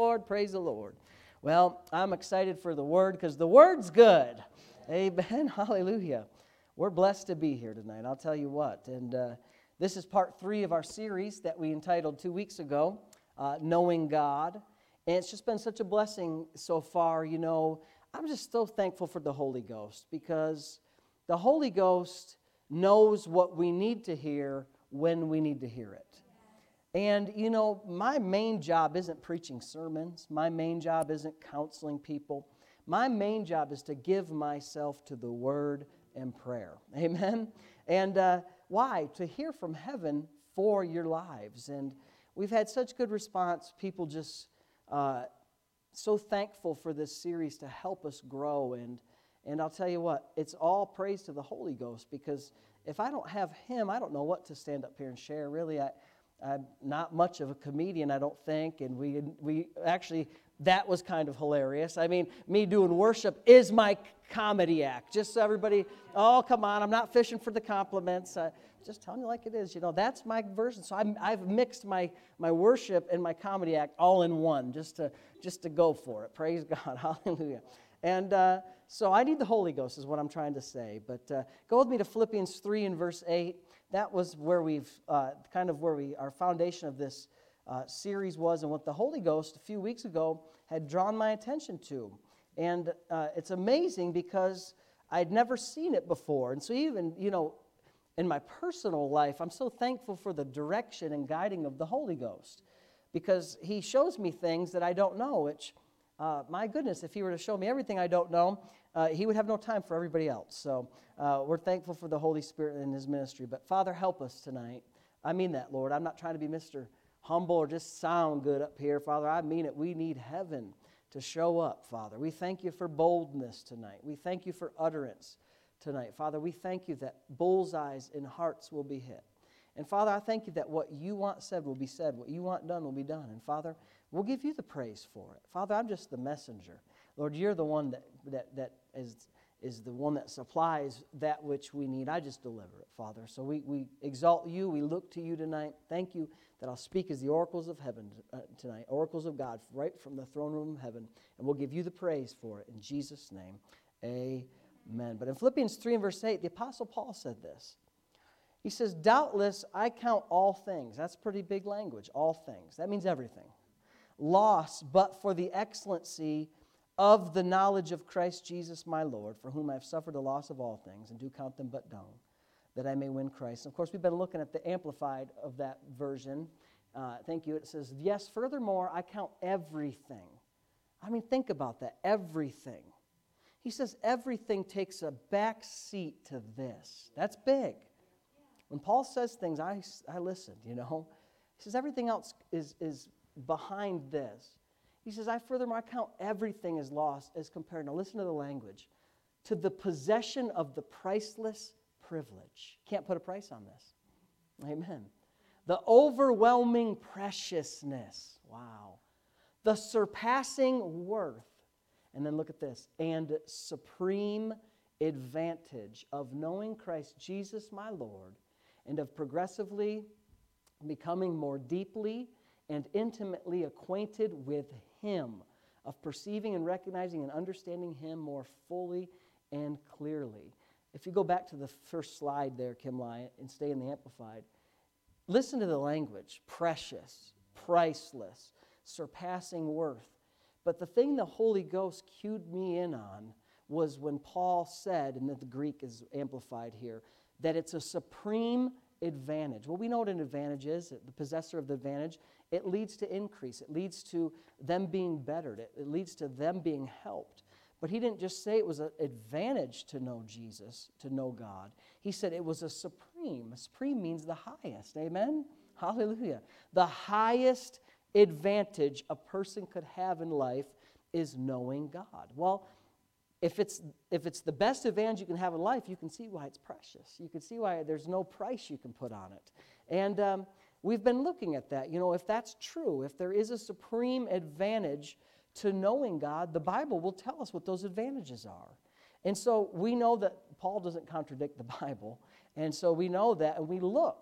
Lord, praise the Lord. Well, I'm excited for the Word because the Word's good. Amen, hallelujah. We're blessed to be here tonight, I'll tell you what. And this is part 3 of our series that we entitled 2 weeks ago, Knowing God. And it's just been such a blessing so far. You know, I'm just so thankful for the Holy Ghost because the Holy Ghost knows what we need to hear when we need to hear it. And, you know, my main job isn't preaching sermons. My main job isn't counseling people. My main job is to give myself to the Word and prayer. Amen? And why? To hear from heaven for your lives. And we've had such good response. People just so thankful for this series to help us grow. And I'll tell you what, it's all praise to the Holy Ghost because if I don't have Him, I don't know what to stand up here and share. Really, I'm not much of a comedian, I don't think, and we actually, that was kind of hilarious. I mean, me doing worship is my comedy act. Just so everybody, oh, come on, I'm not fishing for the compliments. Just telling you like it is. You know, that's my version. So I've mixed my worship and my comedy act all in one, just to go for it. Praise God, hallelujah. And so I need the Holy Ghost is what I'm trying to say. But go with me to Philippians 3 and verse 8. That was where our foundation of this series was, and what the Holy Ghost a few weeks ago had drawn my attention to. And it's amazing because I'd never seen it before. And so even, you know, in my personal life, I'm so thankful for the direction and guiding of the Holy Ghost because He shows me things that I don't know, which, my goodness, if He were to show me everything I don't know, He would have no time for everybody else. So we're thankful for the Holy Spirit and His ministry. But Father, help us tonight. I mean that, Lord. I'm not trying to be Mr. Humble or just sound good up here. Father, I mean it. We need heaven to show up, Father. We thank You for boldness tonight. We thank You for utterance tonight. Father, we thank You that bullseyes in hearts will be hit. And Father, I thank You that what You want said will be said. What You want done will be done. And Father, we'll give You the praise for it. Father, I'm just the messenger. Lord, You're the one that is the one that supplies that which we need. I just deliver it, Father. So we exalt You. We look to You tonight. Thank You that I'll speak as the oracles of heaven tonight, oracles of God, right from the throne room of heaven. And we'll give You the praise for it. In Jesus' name, amen. But in Philippians 3 and verse 8, the Apostle Paul said this. He says, doubtless I count all things. That's pretty big language, all things. That means everything. Loss, but for the excellency of the knowledge of Christ Jesus my Lord, for whom I have suffered the loss of all things, and do count them but dung, that I may win Christ. And of course, we've been looking at the Amplified of that version. Thank you. It says, yes, furthermore, I count everything. I mean, think about that, everything. He says everything takes a back seat to this. That's big. When Paul says things, I listen, you know. He says everything else is behind this. He says, furthermore, I count everything as lost as compared, now listen to the language, to the possession of the priceless privilege. Can't put a price on this. Amen. The overwhelming preciousness. Wow. The surpassing worth. And then look at this. And supreme advantage of knowing Christ Jesus my Lord, and of progressively becoming more deeply and intimately acquainted with Him, of perceiving and recognizing and understanding Him more fully and clearly. If you go back to the first slide there, Kimli, and stay in the Amplified, listen to the language. Precious, priceless, surpassing worth. But the thing the Holy Ghost cued me in on was when Paul said, and the Greek is amplified here, that it's a supreme advantage. Well, we know what an advantage is, the possessor of the advantage. It leads to increase. It leads to them being bettered. It leads to them being helped. But he didn't just say it was an advantage to know Jesus, to know God. He said it was a supreme. Supreme means the highest. Amen? Hallelujah. The highest advantage a person could have in life is knowing God. Well, if it's the best advantage you can have in life, you can see why it's precious. You can see why there's no price you can put on it. And we've been looking at that. You know, if that's true, if there is a supreme advantage to knowing God, the Bible will tell us what those advantages are. And so we know that Paul doesn't contradict the Bible. And so we know that, and we looked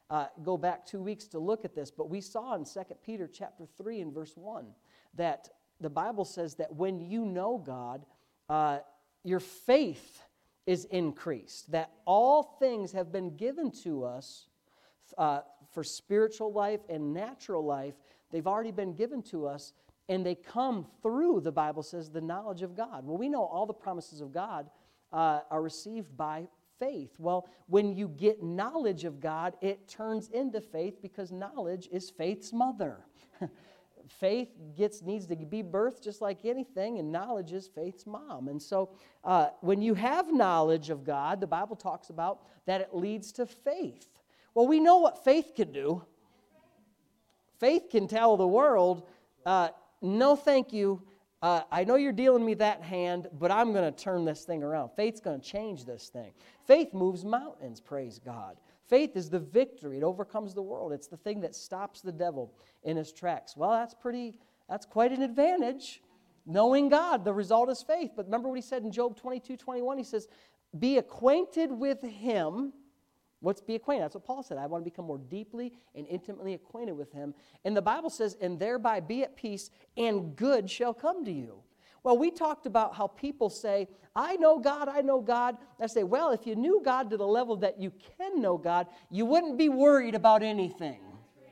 go back 2 weeks to look at this, but we saw in 2 Peter chapter 3 and verse 1 that the Bible says that when you know God, your faith is increased, that all things have been given to us for spiritual life and natural life. They've already been given to us, and they come through, the Bible says, the knowledge of God. Well, we know all the promises of God are received by faith. Well, when you get knowledge of God, it turns into faith because knowledge is faith's mother. Faith needs to be birthed just like anything, and knowledge is faith's mom. And so when you have knowledge of God, the Bible talks about that it leads to faith. Well, we know what faith can do. Faith can tell the world, no thank you, I know you're dealing me that hand, but I'm going to turn this thing around. Faith's going to change this thing. Faith moves mountains, praise God. Faith is the victory. It overcomes the world. It's the thing that stops the devil in his tracks. Well, that's quite an advantage. Knowing God, the result is faith. But remember what he said in Job 22:21. He says, be acquainted with him. What's be acquainted? That's what Paul said. I want to become more deeply and intimately acquainted with him. And the Bible says, and thereby be at peace, and good shall come to you. Well, we talked about how people say, I know God, I know God. I say, well, if you knew God to the level that you can know God, you wouldn't be worried about anything.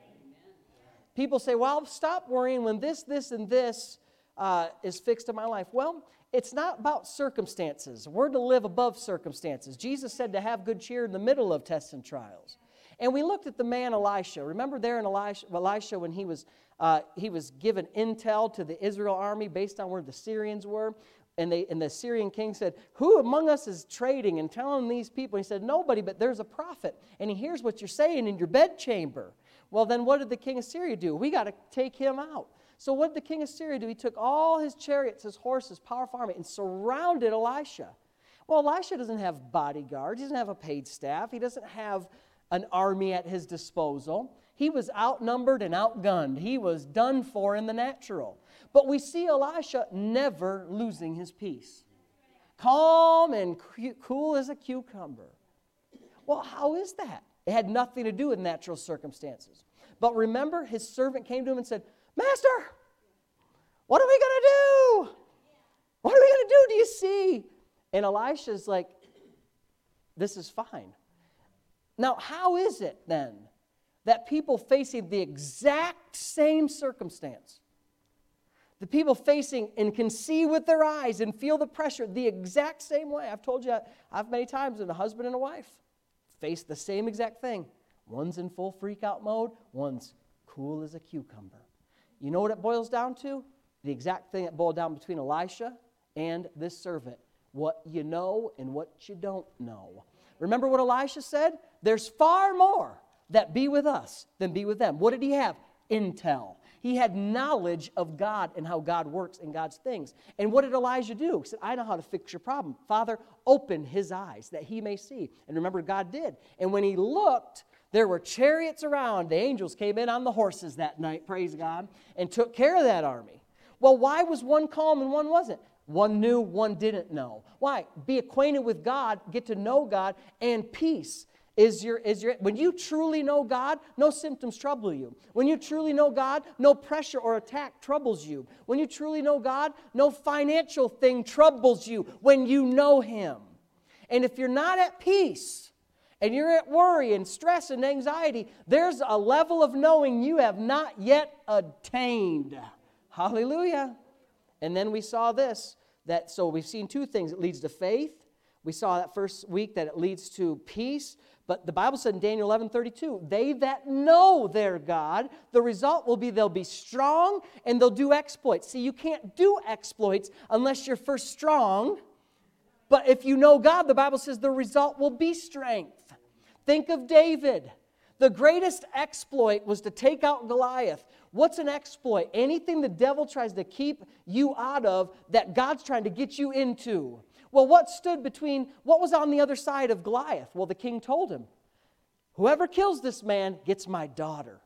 People say, well, stop worrying when this, and this is fixed in my life. Well, it's not about circumstances. We're to live above circumstances. Jesus said to have good cheer in the middle of tests and trials. And we looked at the man Elisha. Remember there in Elisha when he was given intel to the Israel army based on where the Syrians were. And the Syrian king said, who among us is trading and telling these people? He said, nobody, but there's a prophet. And he hears what you're saying in your bedchamber. Well, then what did the king of Syria do? We got to take him out. So what did the king of Syria do? He took all his chariots, his horses, powerful army, and surrounded Elisha. Well, Elisha doesn't have bodyguards. He doesn't have a paid staff. He doesn't have an army at his disposal. He was outnumbered and outgunned. He was done for in the natural. But we see Elisha never losing his peace. Calm and cool as a cucumber. Well, how is that? It had nothing to do with natural circumstances. But remember, his servant came to him and said, Master, what are we going to do? What are we going to do? Do you see? And Elisha's like, this is fine. Now, how is it then that people facing the exact same circumstance, the people facing and can see with their eyes and feel the pressure the exact same way? I've told you, I've many times when a husband and a wife face the same exact thing. One's in full freak out mode, one's cool as a cucumber. You know what it boils down to? The exact thing that boiled down between Elisha and this servant. What you know and what you don't know. Remember what Elisha said? There's far more that be with us than be with them. What did he have? Intel. He had knowledge of God and how God works and God's things. And what did Elijah do? He said, I know how to fix your problem. Father, open his eyes that he may see. And remember, God did. And when he looked, there were chariots around. The angels came in on the horses that night, praise God, and took care of that army. Well, why was one calm and one wasn't? One knew, one didn't know. Why? Be acquainted with God, get to know God, and peace is your. When you truly know God, no symptoms trouble you. When you truly know God, no pressure or attack troubles you. When you truly know God, no financial thing troubles you when you know Him. And if you're not at peace, and you're at worry and stress and anxiety, there's a level of knowing you have not yet attained. Hallelujah. And then we saw this, so we've seen two things. It leads to faith. We saw that first week that it leads to peace. But the Bible said in Daniel 11:32, they that know their God, the result will be they'll be strong and they'll do exploits. See, you can't do exploits unless you're first strong. But if you know God, the Bible says the result will be strength. Think of David. The greatest exploit was to take out Goliath. What's an exploit? Anything the devil tries to keep you out of that God's trying to get you into. Well, what was on the other side of Goliath? Well, the king told him, whoever kills this man gets my daughter.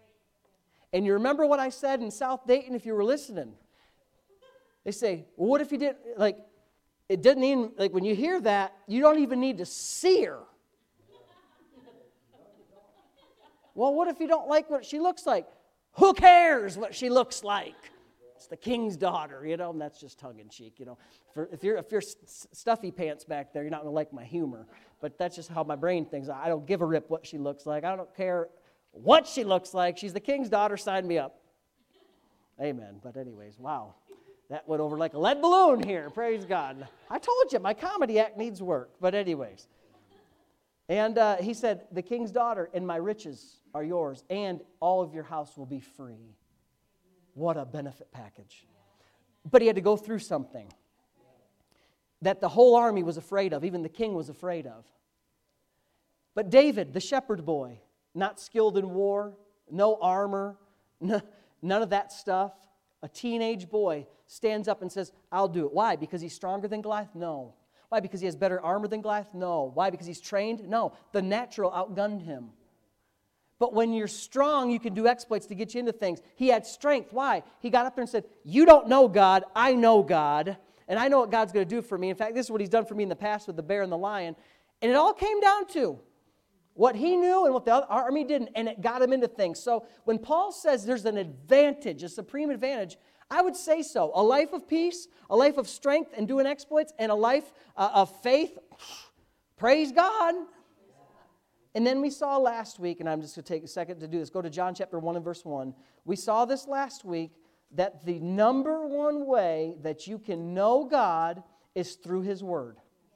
And you remember what I said in South Dayton if you were listening? They say, well, what if he did, it doesn't even, when you hear that, you don't even need to see her. Well, what if you don't like what she looks like? Who cares what she looks like? It's the king's daughter, and that's just tongue-in-cheek, If you're stuffy pants back there, you're not going to like my humor. But that's just how my brain thinks. I don't give a rip what she looks like. I don't care what she looks like. She's the king's daughter. Sign me up. Amen. But anyways, wow. That went over like a lead balloon here. Praise God. I told you, my comedy act needs work. But anyways. And he said, the king's daughter and my riches are yours, and all of your house will be free. What a benefit package. But he had to go through something that the whole army was afraid of, even the king was afraid of. But David, the shepherd boy, not skilled in war, no armor, none of that stuff, a teenage boy stands up and says, I'll do it. Why? Because he's stronger than Goliath? No. Why? Because he has better armor than Goliath? No. Why? Because he's trained? No. The natural outgunned him. But when you're strong, you can do exploits to get you into things. He had strength. Why? He got up there and said, you don't know God, I know God, and I know what God's going to do for me. In fact, this is what he's done for me in the past with the bear and the lion. And it all came down to what he knew and what the other army didn't, and it got him into things. So when Paul says there's an advantage, a supreme advantage, I would say so. A life of peace, a life of strength and doing exploits, and a life of faith. Praise God. And then we saw last week, and I'm just going to take a second to do this. Go to John chapter 1 and verse 1. We saw this last week, that the number one way that you can know God is through His Word.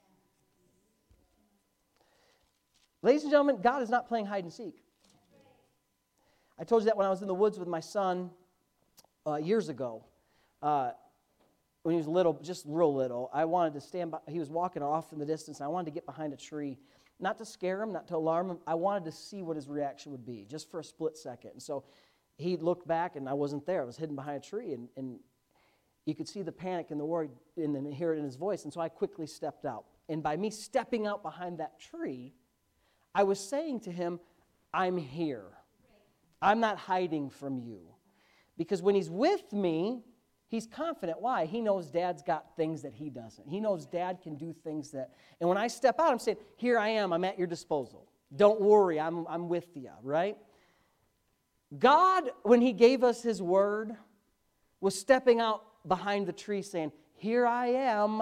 Ladies and gentlemen, God is not playing hide and seek. I told you that when I was in the woods with my son years ago. When he was little, just real little, I wanted to stand by. He was walking off in the distance, and I wanted to get behind a tree. Not to scare him, not to alarm him. I wanted to see what his reaction would be, just for a split second. And so he looked back, and I wasn't there. I was hidden behind a tree, and you could see the panic and the worry and hear it in his voice. And so I quickly stepped out. And by me stepping out behind that tree, I was saying to him, I'm here. I'm not hiding from you. Because when he's with me, he's confident. Why? He knows Dad's got things that he doesn't. He knows Dad can do things that... And when I step out, I'm saying, here I am. I'm at your disposal. Don't worry. I'm with you, right? God, when He gave us His Word, was stepping out behind the tree saying, here I am.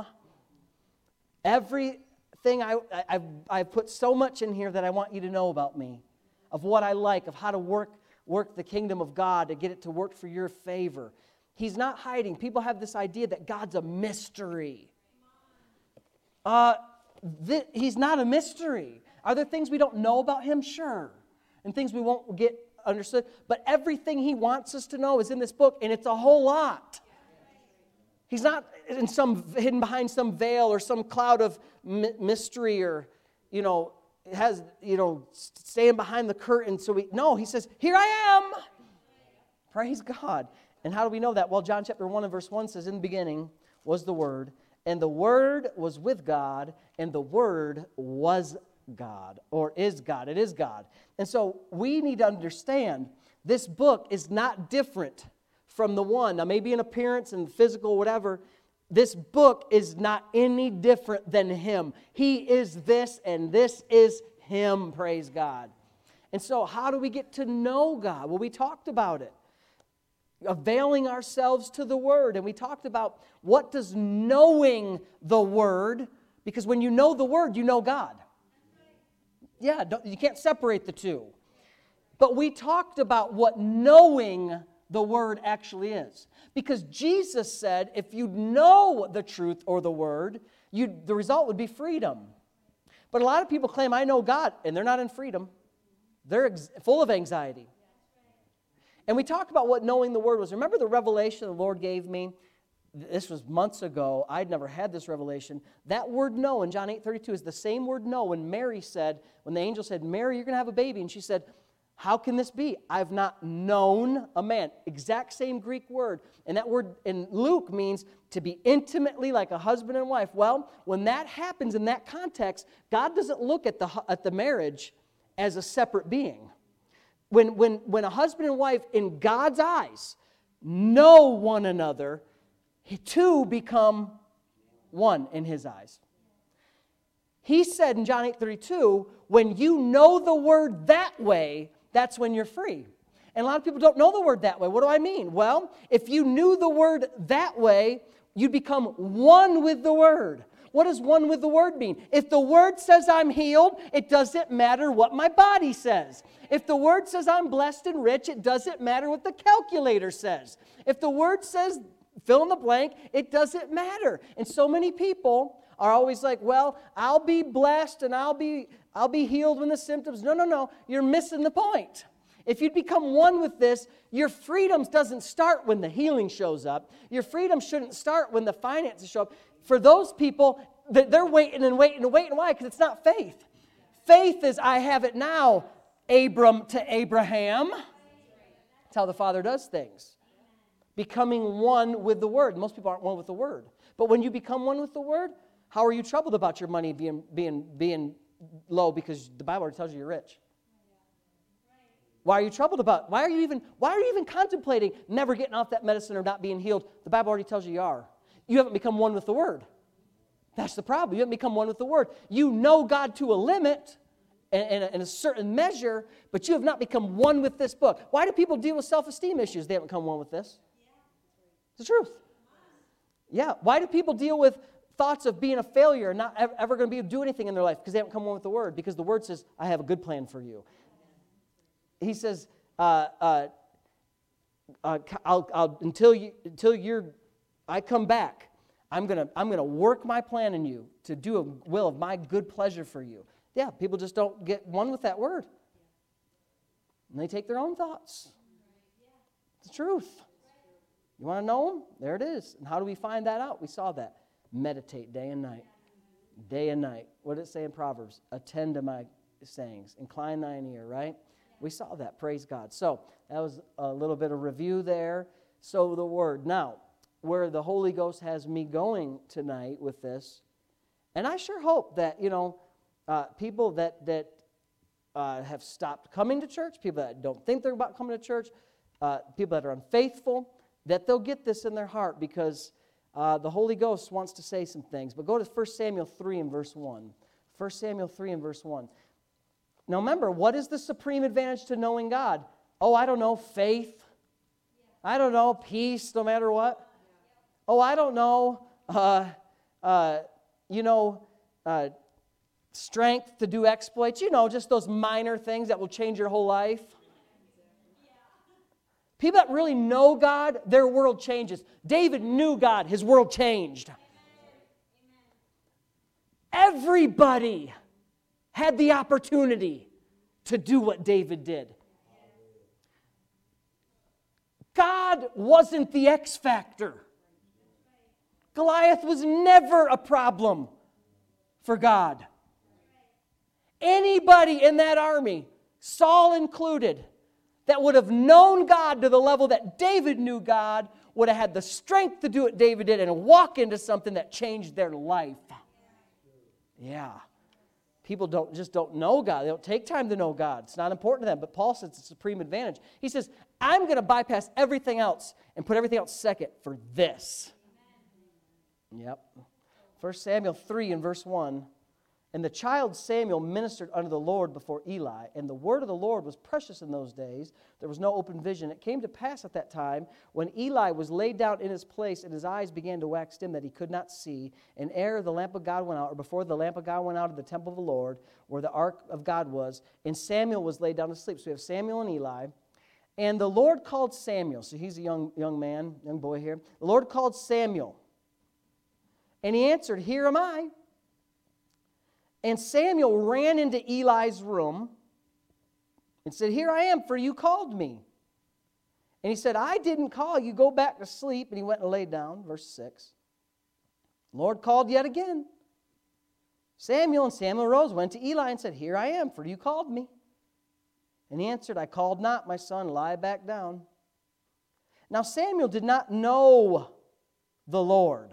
Everything I've put so much in here that I want you to know about me, of what I like, of how to work the kingdom of God, to get it to work for your favor. He's not hiding. People have this idea that God's a mystery. He's not a mystery. Are there things we don't know about Him? Sure. And things we won't get understood. But everything He wants us to know is in this book, and it's a whole lot. He's not hidden behind some veil or some cloud of mystery, or, staying behind the curtain. No, He says, here I am. Praise God. And how do we know that? Well, John chapter 1 and verse 1 says, in the beginning was the Word, and the Word was with God, and the Word was God, or is God. It is God. And so we need to understand this book is not different from the one. Now, maybe in appearance and physical, whatever, this book is not any different than Him. He is this, and this is Him, praise God. And so how do we get to know God? Well, we talked about it. Availing ourselves to the Word. And we talked about what does knowing the Word, because when you know the Word, you know God. Yeah, you can't separate the two. But we talked about what knowing the Word actually is. Because Jesus said, if you know the truth or the Word, the result would be freedom. But a lot of people claim, I know God, and they're not in freedom. They're full of anxiety. And we talked about what knowing the Word was. Remember the revelation the Lord gave me? This was months ago. I'd never had this revelation. That word know in John 8:32 is the same word know when the angel said, Mary, you're going to have a baby. And she said, how can this be? I've not known a man. Exact same Greek word. And that word in Luke means to be intimately like a husband and wife. Well, when that happens in that context, God doesn't look at the marriage as a separate being. When a husband and wife in God's eyes know one another, two become one in His eyes. He said in John 8:32, when you know the Word that way, that's when you're free. And a lot of people don't know the word that way. What do I mean? Well, if you knew the word that way, you'd become one with the word. What does one with the word mean? If the word says I'm healed, it doesn't matter what my body says. If the word says I'm blessed and rich, it doesn't matter what the calculator says. If the word says fill in the blank, it doesn't matter. And so many people are always like, well, I'll be blessed and I'll be healed when the symptoms. No. You're missing the point. If you'd become one with this, your freedom doesn't start when the healing shows up. Your freedom shouldn't start when the finances show up. For those people, they're waiting and waiting and waiting. Why? Because it's not faith. Faith is, I have it now, Abram to Abraham. That's how the Father does things. Becoming one with the Word. Most people aren't one with the Word. But when you become one with the Word, how are you troubled about your money being low? Because the Bible already tells you you're rich. Why are you troubled about? Why are you even contemplating never getting off that medicine or not being healed? The Bible already tells you are. You haven't become one with the Word. That's the problem. You haven't become one with the Word. You know God to a limit and a certain measure, but you have not become one with this book. Why do people deal with self-esteem issues? They haven't come one with this. It's the truth. Yeah. Why do people deal with thoughts of being a failure and not ever going to be able to do anything in their life? Because they haven't come one with the Word. Because the Word says, I have a good plan for you. He says, until I come back, I'm gonna work my plan in you to do a will of my good pleasure for you. Yeah, people just don't get one with that word. And they take their own thoughts. It's the truth. You want to know them? There it is. And how do we find that out? We saw that. Meditate day and night. Day and night. What did it say in Proverbs? Attend to my sayings. Incline thine ear, right? We saw that. Praise God. So that was a little bit of review there. So the word. Now, where the Holy Ghost has me going tonight with this, and I sure hope that, people that have stopped coming to church, people that don't think they're about coming to church, people that are unfaithful, that they'll get this in their heart because the Holy Ghost wants to say some things. But go to 1 Samuel 3 and verse 1. 1 Samuel 3 and verse 1. Now remember, what is the supreme advantage to knowing God? Oh, I don't know, faith. I don't know, peace no matter what. Oh, I don't know, strength to do exploits. Just those minor things that will change your whole life. People that really know God, their world changes. David knew God. His world changed. Everybody had the opportunity to do what David did. God wasn't the X factor. Goliath was never a problem for God. Anybody in that army, Saul included, that would have known God to the level that David knew God would have had the strength to do what David did and walk into something that changed their life. Yeah. People don't know God. They don't take time to know God. It's not important to them. But Paul says it's a supreme advantage. He says, I'm going to bypass everything else and put everything else second for this. Yep. 1 Samuel 3 and verse 1. And the child Samuel ministered unto the Lord before Eli, and the word of the Lord was precious in those days. There was no open vision. It came to pass at that time, when Eli was laid down in his place, and his eyes began to wax dim, that he could not see, and ere the lamp of God went out, or before the lamp of God went out of the temple of the Lord, where the ark of God was, and Samuel was laid down to sleep. So we have Samuel and Eli. And the Lord called Samuel. So he's a young man, young boy here. The Lord called Samuel. And he answered, Here am I. And Samuel ran into Eli's room and said, Here I am, for you called me. And he said, I didn't call you. Go back to sleep. And he went and laid down. Verse 6. The Lord called yet again. Samuel arose, went to Eli, and said, Here I am, for you called me. And he answered, I called not, my son, lie back down. Now Samuel did not know the Lord.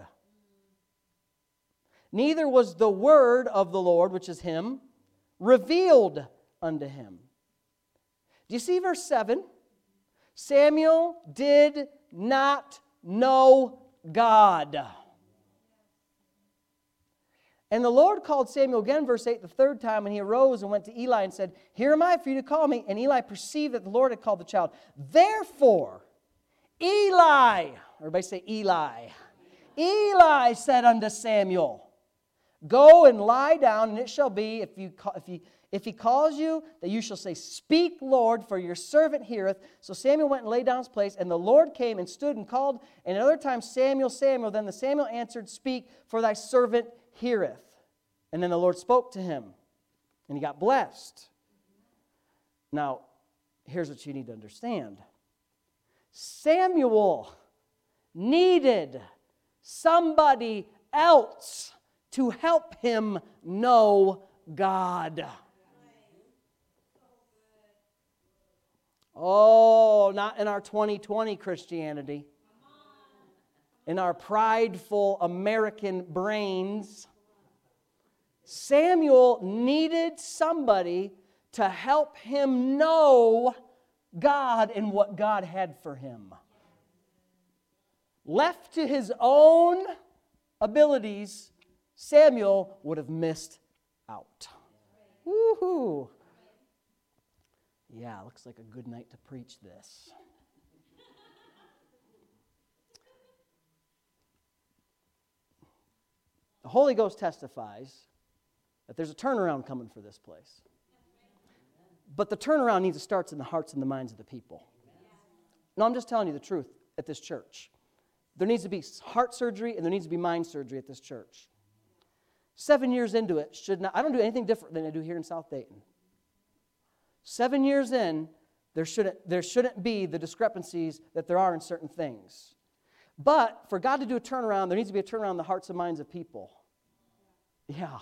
Neither was the word of the Lord, which is him, revealed unto him. Do you see verse 7? Samuel did not know God. And the Lord called Samuel again, verse 8, the third time, and he arose and went to Eli and said, Here am I for you to call me. And Eli perceived that the Lord had called the child. Therefore, Eli, everybody say Eli. Eli said unto Samuel, Go and lie down, and it shall be, if he calls you, that you shall say, Speak, Lord, for your servant heareth. So Samuel went and lay down his place, and the Lord came and stood and called, and another time, Samuel, Samuel. Then the Samuel answered, Speak, for thy servant heareth. And then the Lord spoke to him, and he got blessed. Now, here's what you need to understand. Samuel needed somebody else to help him know God. Oh, not in our 2020 Christianity. In our prideful American brains. Samuel needed somebody to help him know God and what God had for him. Left to his own abilities, Samuel would have missed out. Woohoo! Yeah, looks like a good night to preach this. The Holy Ghost testifies that there's a turnaround coming for this place. But the turnaround needs to start in the hearts and the minds of the people. No, I'm just telling you the truth at this church. There needs to be heart surgery and there needs to be mind surgery at this church. 7 years into it, I don't do anything different than I do here in South Dayton. 7 years in, there shouldn't be the discrepancies that there are in certain things. But for God to do a turnaround, there needs to be a turnaround in the hearts and minds of people. Yeah.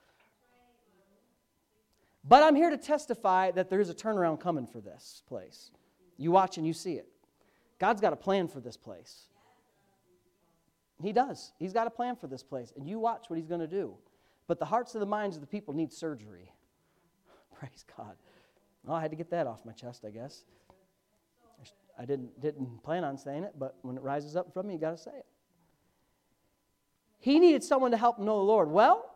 But I'm here to testify that there is a turnaround coming for this place. You watch and you see it. God's got a plan for this place. He does. He's got a plan for this place. And you watch what He's going to do. But the hearts and the minds of the people need surgery. Praise God. Well, I had to get that off my chest, I guess. I didn't plan on saying it, but when it rises up from me, you got to say it. He needed someone to help him know the Lord. Well,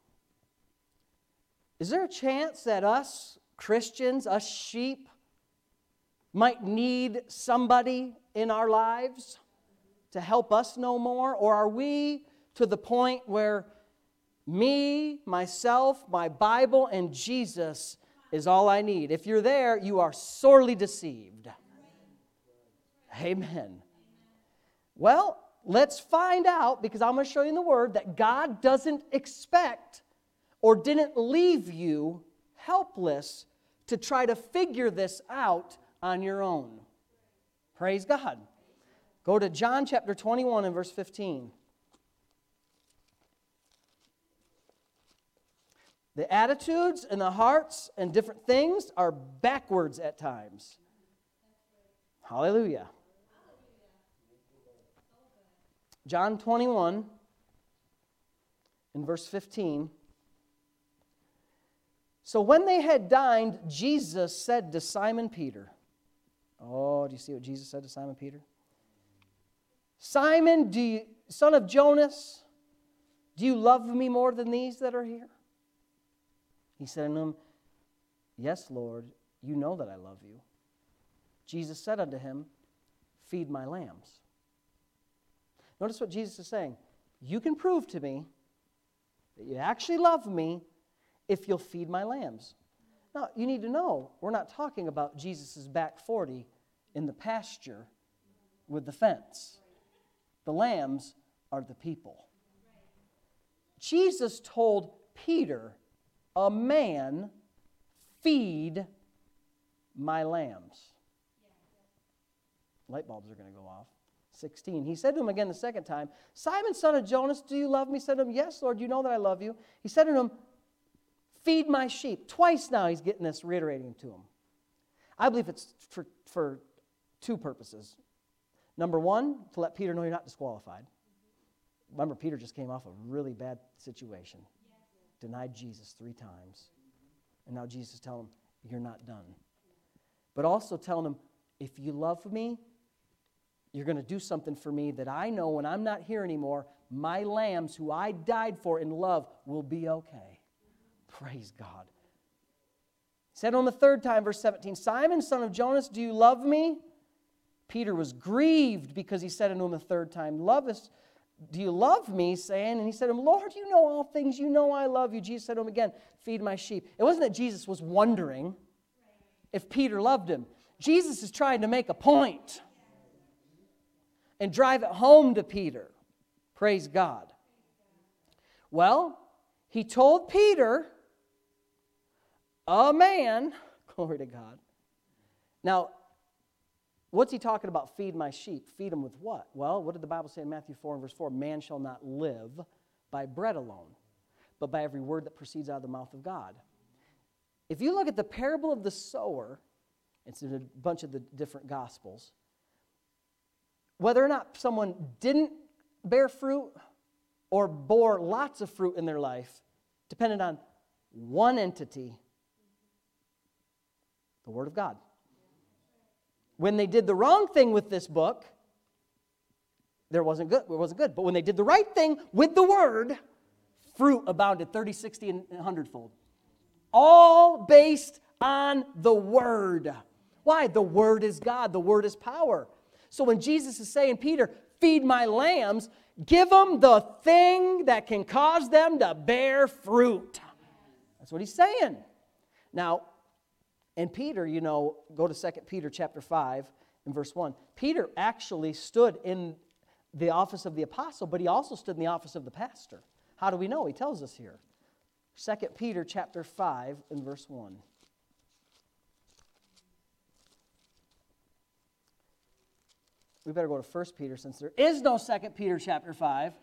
is there a chance that us Christians, us sheep, might need somebody in our lives to help us know more? Or are we to the point where me, myself, my Bible, and Jesus is all I need? If you're there, you are sorely deceived. Amen. Well, let's find out, because I'm going to show you in the Word that God doesn't expect or didn't leave you helpless to try to figure this out on your own. Praise God. Go to John chapter 21 and verse 15. The attitudes and the hearts and different things are backwards at times. Hallelujah. John 21 in verse 15. So when they had dined, Jesus said to Simon Peter, oh, do you see what Jesus said to Simon Peter? Simon, son of Jonas, do you love me more than these that are here? He said unto him, Yes, Lord, you know that I love you. Jesus said unto him, Feed my lambs. Notice what Jesus is saying. You can prove to me that you actually love me if you'll feed my lambs. Now, you need to know, we're not talking about Jesus' back 40 in the pasture with the fence. The lambs are the people. Jesus told Peter, a man, feed my lambs. Light bulbs are going to go off. 16. He said to him again the second time, Simon, son of Jonas, do you love me? He said to him, Yes, Lord, you know that I love you. He said to him, Feed my sheep. Twice now he's getting this, reiterating to him. I believe it's for two purposes. Number one, to let Peter know you're not disqualified. Remember, Peter just came off a really bad situation. Denied Jesus 3 times. And now Jesus is telling him, you're not done. But also telling him, if you love me, you're going to do something for me that I know when I'm not here anymore, my lambs who I died for in love will be okay. Praise God. He said on the third time, verse 17, Simon, son of Jonas, do you love me? Peter was grieved because he said unto him the third time, do you love me? Saying, and he said to him, Lord, you know all things. You know I love you. Jesus said to him again, feed my sheep. It wasn't that Jesus was wondering if Peter loved him. Jesus is trying to make a point and drive it home to Peter. Praise God. Well, he told Peter, a man, glory to God. Now, what's he talking about? Feed my sheep. Feed them with what? Well, what did the Bible say in Matthew 4 and verse 4? Man shall not live by bread alone, but by every word that proceeds out of the mouth of God. If you look at the parable of the sower, it's in a bunch of the different Gospels, whether or not someone didn't bear fruit or bore lots of fruit in their life depended on one entity, the Word of God. When they did the wrong thing with this book, it wasn't good. But when they did the right thing with the Word, fruit abounded 30, 60, and 100-fold. All based on the Word. Why? The Word is God. The Word is power. So when Jesus is saying, Peter, feed my lambs, give them the thing that can cause them to bear fruit. That's what he's saying. Now, and Peter, go to 2 Peter chapter 5 and verse 1. Peter actually stood in the office of the apostle, but he also stood in the office of the pastor. How do we know? He tells us here. 2 Peter chapter 5 and verse 1. We better go to 1 Peter since there is no 2 Peter chapter 5.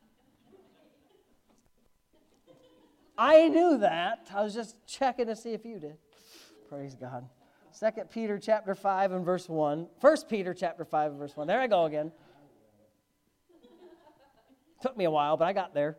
I knew that. I was just checking to see if you did. Praise God. 2 Peter chapter 5 and verse 1. 1 Peter chapter 5 and verse 1. There I go again. Took me a while, but I got there.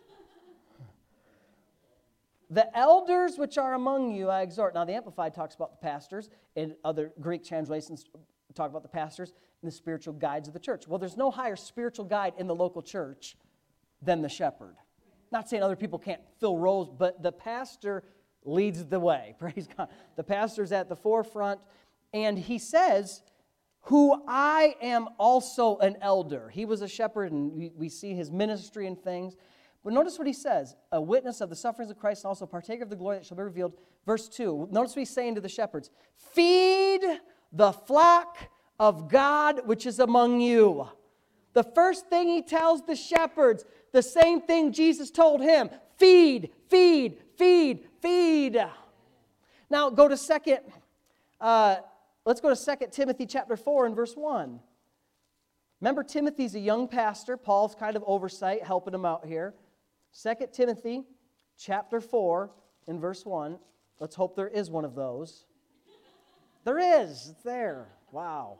The elders which are among you, I exhort. Now, the Amplified talks about the pastors, and other Greek translations talk about the pastors and the spiritual guides of the church. Well, there's no higher spiritual guide in the local church than the shepherd. Not saying other people can't fill roles, but the pastor leads the way. Praise God. The pastor's at the forefront, and he says, who I am also an elder. He was a shepherd, and we see his ministry and things. But notice what he says, a witness of the sufferings of Christ and also partaker of the glory that shall be revealed. Verse 2, notice what he's saying to the shepherds. Feed the flock of God which is among you. The first thing he tells the shepherds, the same thing Jesus told him. Feed, feed, feed, feed. Now go to let's go to 2 Timothy chapter 4 and verse 1. Remember, Timothy's a young pastor. Paul's kind of oversight, helping him out here. 2 Timothy chapter 4 and verse 1. Let's hope there is one of those. There is. It's there. Wow.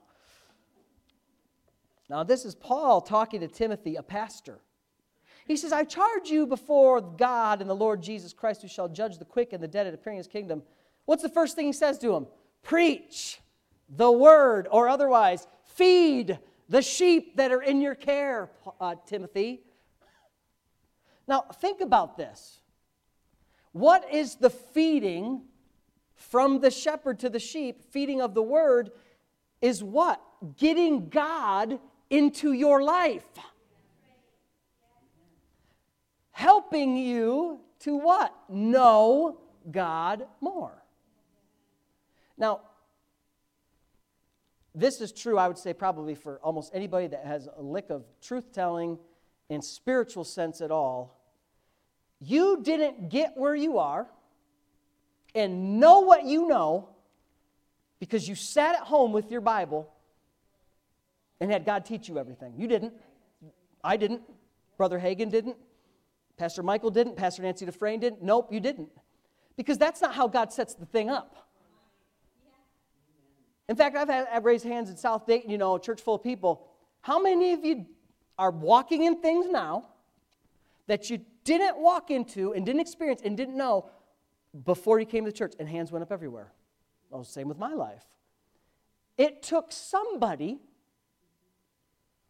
Now, this is Paul talking to Timothy, a pastor. He says, I charge you before God and the Lord Jesus Christ, who shall judge the quick and the dead at appearing in his kingdom. What's the first thing he says to him? Preach the word, or otherwise, feed the sheep that are in your care, Timothy. Now, think about this. What is the feeding from the shepherd to the sheep? Feeding of the word is what? Getting God into your life. Helping you to what? Know God more. Now, this is true, I would say, probably for almost anybody that has a lick of truth-telling and spiritual sense at all. You didn't get where you are and know what you know because you sat at home with your Bible and had God teach you everything. You didn't. I didn't. Brother Hagin didn't. Pastor Michael didn't. Pastor Nancy Dufresne didn't. Nope, you didn't. Because that's not how God sets the thing up. In fact, I've raised hands in South Dayton, a church full of people. How many of you are walking in things now that you didn't walk into and didn't experience and didn't know before you came to church? And hands went up everywhere. Well, same with my life. It took somebody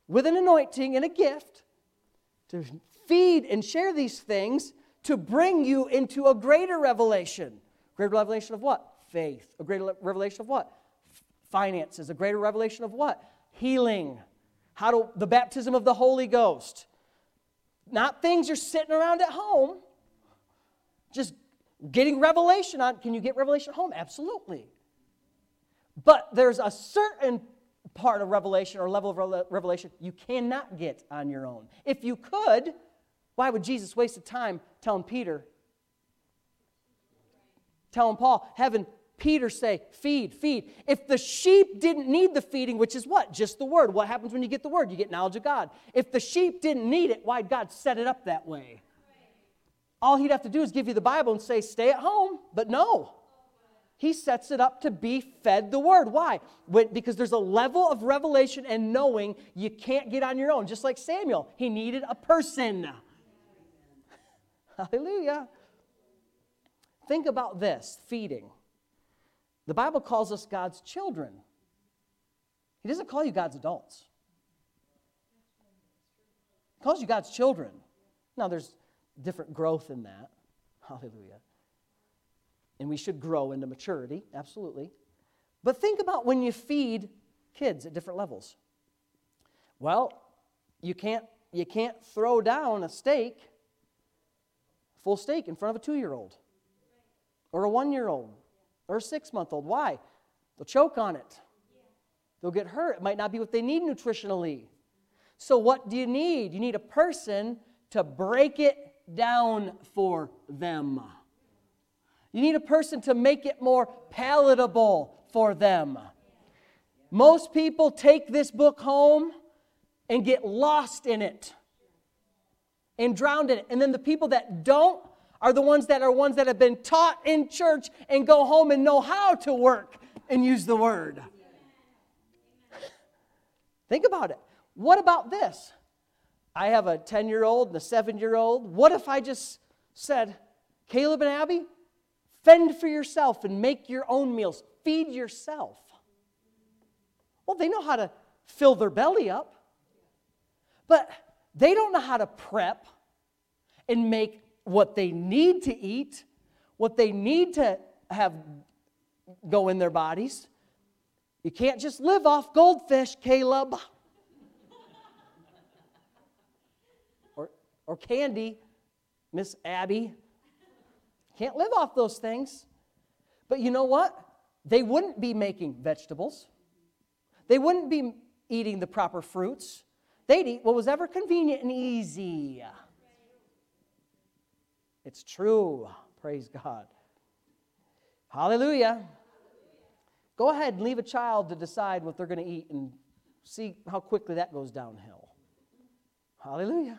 with an anointing and a gift to feed and share these things to bring you into a greater revelation. Greater revelation of what? Faith. A greater revelation of what? Finances. A greater revelation of what? Healing. The baptism of the Holy Ghost. Not things you're sitting around at home, just getting revelation on. Can you get revelation at home? Absolutely. But there's a certain part of revelation or level of revelation you cannot get on your own. If you could, why would Jesus waste the time telling Paul, having Peter say, feed, feed. If the sheep didn't need the feeding, which is what? Just the word. What happens when you get the word? You get knowledge of God. If the sheep didn't need it, why'd God set it up that way? All he'd have to do is give you the Bible and say, stay at home. But no. He sets it up to be fed the word. Why? Because there's a level of revelation and knowing you can't get on your own. Just like Samuel, he needed a person. Hallelujah. Think about this, feeding. The Bible calls us God's children. He doesn't call you God's adults. He calls you God's children. Now, there's different growth in that. Hallelujah. And we should grow into maturity, absolutely. But think about when you feed kids at different levels. Well, you can't throw down a full steak in front of a 2-year-old or a 1-year-old or a 6-month-old. Why? They'll choke on it. They'll get hurt. It might not be what they need nutritionally. So what do you need? You need a person to break it down for them. You need a person to make it more palatable for them. Most people take this book home and get lost in it and drowned in it. And then the people that don't are the ones that have been taught in church and go home and know how to work and use the word. Think about it. What about this? I have a 10-year-old and a 7-year-old. What if I just said, Caleb and Abby, fend for yourself and make your own meals. Feed yourself. Well, they know how to fill their belly up, but they don't know how to prep and make what they need to eat, what they need to have go in their bodies. You can't just live off goldfish, Caleb. Or candy, Miss Abby. Can't live off those things. But you know what? They wouldn't be making vegetables. They wouldn't be eating the proper fruits. They'd eat what was ever convenient and easy. It's true. Praise God. Hallelujah. Go ahead and leave a child to decide what they're going to eat and see how quickly that goes downhill. Hallelujah.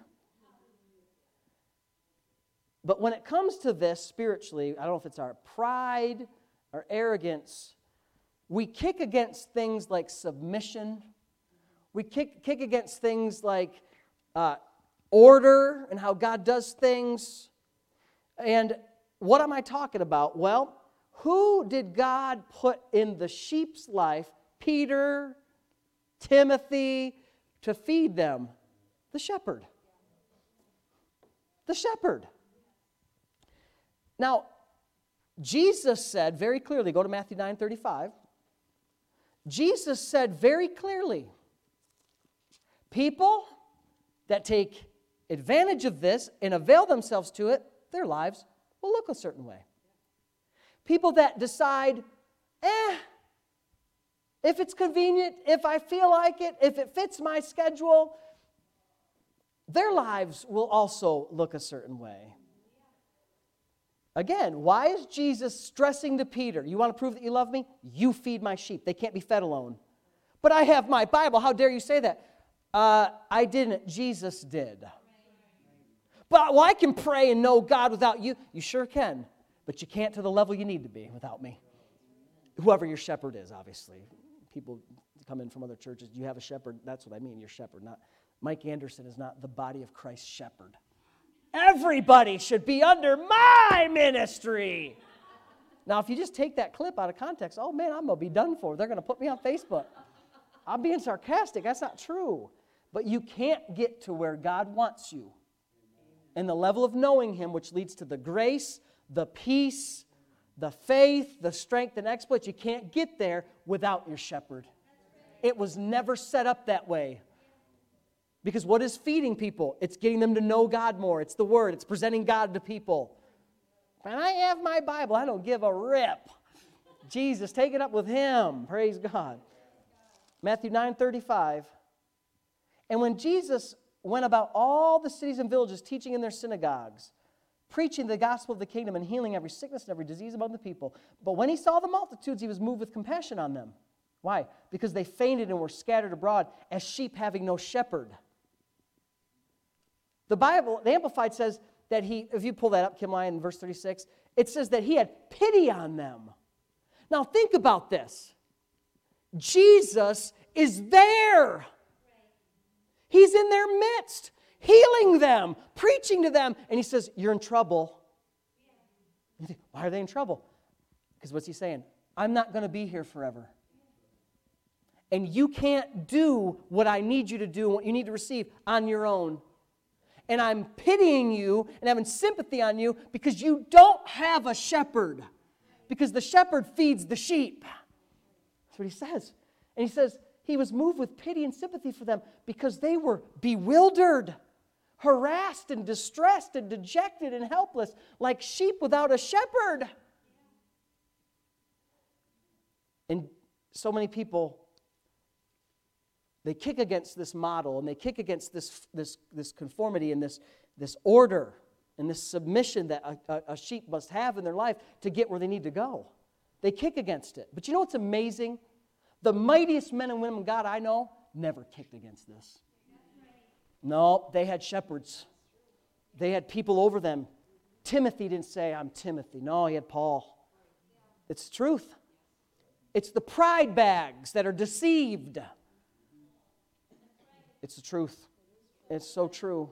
But when it comes to this spiritually, I don't know if it's our pride or arrogance, we kick against things like submission. We kick against things like order and how God does things. And what am I talking about? Well, who did God put in the sheep's life, Peter, Timothy, to feed them? The shepherd. The shepherd. Now, Jesus said very clearly, go to Matthew 9:35. Jesus said very clearly, people that take advantage of this and avail themselves to it, their lives will look a certain way. People that decide, if it's convenient, if I feel like it, if it fits my schedule, their lives will also look a certain way. Again, why is Jesus stressing to Peter, you want to prove that you love me? You feed my sheep. They can't be fed alone. But I have my Bible. How dare you say that? I didn't. Jesus did. But well, I can pray and know God without you. You sure can. But you can't to the level you need to be without me. Whoever your shepherd is, obviously. People come in from other churches. You have a shepherd. That's what I mean, your shepherd. Not Mike Anderson is not the body of Christ's shepherd. Everybody should be under my ministry. Now, if you just take that clip out of context, oh man, I'm going to be done for. They're going to put me on Facebook. I'm being sarcastic. That's not true. But you can't get to where God wants you and the level of knowing Him, which leads to the grace, the peace, the faith, the strength, and exploits. You can't get there without your shepherd. It was never set up that way. Because what is feeding people? It's getting them to know God more. It's the Word. It's presenting God to people. And I have my Bible. I don't give a rip. Jesus, take it up with Him. Praise God. Matthew 9:35. And when Jesus went about all the cities and villages, teaching in their synagogues, preaching the gospel of the kingdom and healing every sickness and every disease among the people. But when He saw the multitudes, He was moved with compassion on them. Why? Because they fainted and were scattered abroad as sheep having no shepherd. The Bible, the Amplified says that He, if you pull that up, Kim Lyon, in verse 36, it says that He had pity on them. Now think about this. Jesus is there. He's in their midst, healing them, preaching to them. And He says, you're in trouble. You think, why are they in trouble? Because what's He saying? I'm not going to be here forever. And you can't do what I need you to do and what you need to receive on your own. And I'm pitying you and having sympathy on you because you don't have a shepherd. Because the shepherd feeds the sheep. That's what He says. And He says, He was moved with pity and sympathy for them because they were bewildered, harassed and distressed and dejected and helpless, like sheep without a shepherd. And so many people, they kick against this model and they kick against this conformity and this order and this submission that a sheep must have in their life to get where they need to go. They kick against it. But you know what's amazing? The mightiest men and women of God I know never kicked against this. No, they had shepherds. They had people over them. Timothy didn't say, I'm Timothy. No, he had Paul. It's the truth. It's the pride bags that are deceived. It's the truth. It's so true.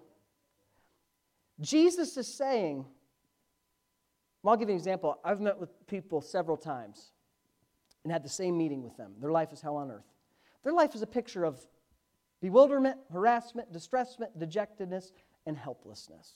Jesus is saying, well, I'll give you an example. I've met with people several times and had the same meeting with them. Their life is hell on earth. Their life is a picture of bewilderment, harassment, distressment, dejectedness, and helplessness.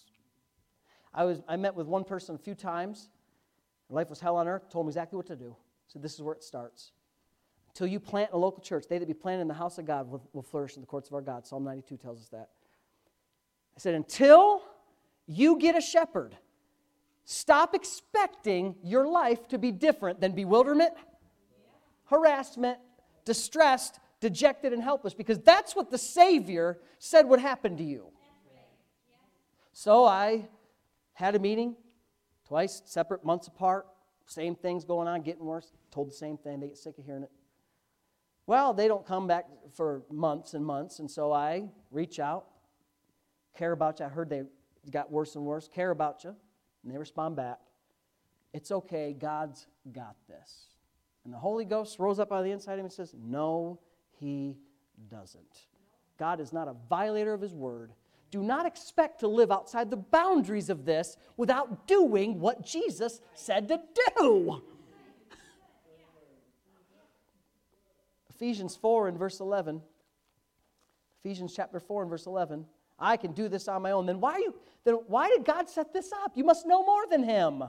I met with one person a few times. Their life was hell on earth. Told them exactly what to do. Said, this is where it starts. Until you plant a local church, they that be planted in the house of God will flourish in the courts of our God. Psalm 92 tells us that. I said, until you get a shepherd, stop expecting your life to be different than bewilderment, harassment, distressed, dejected, and helpless, because that's what the Savior said would happen to you. So I had a meeting, twice, separate months apart, same things going on, getting worse, told the same thing, they get sick of hearing it. Well, they don't come back for months and months, and so I reach out, care about you. I heard they got worse and worse, care about you, and they respond back. It's okay, God's got this. And the Holy Ghost rose up out of the inside of him and says, no, He doesn't. God is not a violator of His word. Do not expect to live outside the boundaries of this without doing what Jesus said to do. Ephesians 4 and verse 11. Ephesians chapter 4 and verse 11. I can do this on my own. Then why did God set this up? You must know more than Him.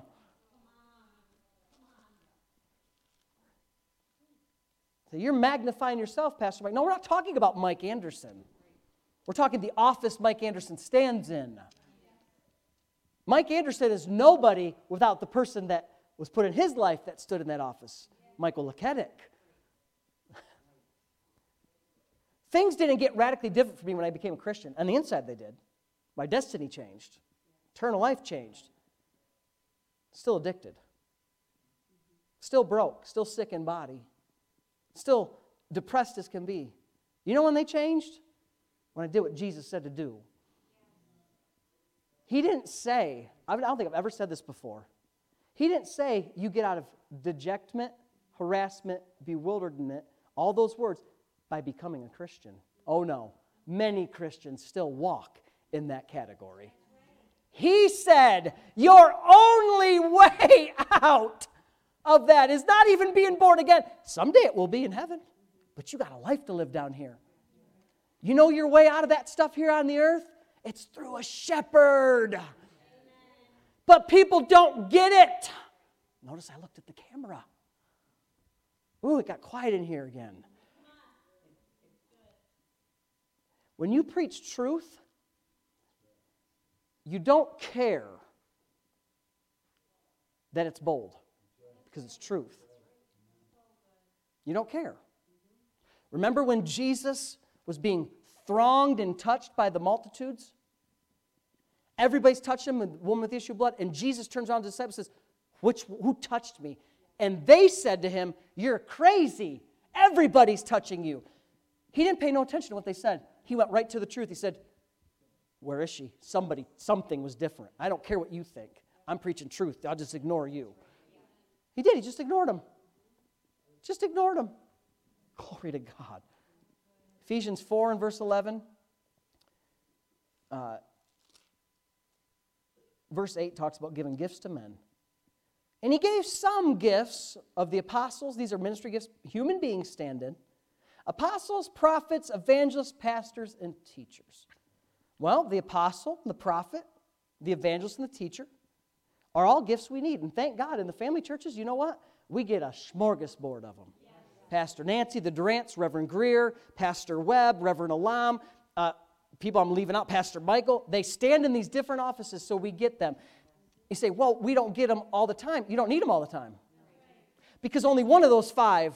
So you're magnifying yourself, Pastor Mike. No, we're not talking about Mike Anderson. We're talking the office Mike Anderson stands in. Mike Anderson is nobody without the person that was put in his life that stood in that office, Michael Leketic. Things didn't get radically different for me when I became a Christian. On the inside they did. My destiny changed. Eternal life changed. Still addicted. Still broke. Still sick in body. Still depressed as can be. You know when they changed? When I did what Jesus said to do. He didn't say, I don't think I've ever said this before. He didn't say you get out of dejectment, harassment, bewilderment, all those words, by becoming a Christian. Oh no, many Christians still walk in that category. He said your only way out of that is not even being born again. Someday it will be in heaven, but you got a life to live down here. You know your way out of that stuff here on the earth? It's through a shepherd. But people don't get it. Notice I looked at the camera. Ooh, it got quiet in here again. When you preach truth, you don't care that it's bold because it's truth. You don't care. Remember when Jesus was being thronged and touched by the multitudes? Everybody's touched him, the woman with the issue of blood, and Jesus turns around to the disciples and says, who touched me? And they said to him, you're crazy. Everybody's touching you. He didn't pay no attention to what they said. He went right to the truth. He said, where is she? Something was different. I don't care what you think. I'm preaching truth. I'll just ignore you. He did. He just ignored him. Just ignored him. Glory to God. Ephesians 4 and verse 11. Verse 8 talks about giving gifts to men. And he gave some gifts of the apostles. These are ministry gifts human beings stand in. Apostles, prophets, evangelists, pastors, and teachers. Well, the apostle, the prophet, the evangelist, and the teacher are all gifts we need. And thank God, in the family churches, you know what? We get a smorgasbord of them. Yes. Pastor Nancy, the Durants, Reverend Greer, Pastor Webb, Reverend Alam, people I'm leaving out, Pastor Michael. They stand in these different offices so we get them. You say, well, we don't get them all the time. You don't need them all the time. Because only one of those five,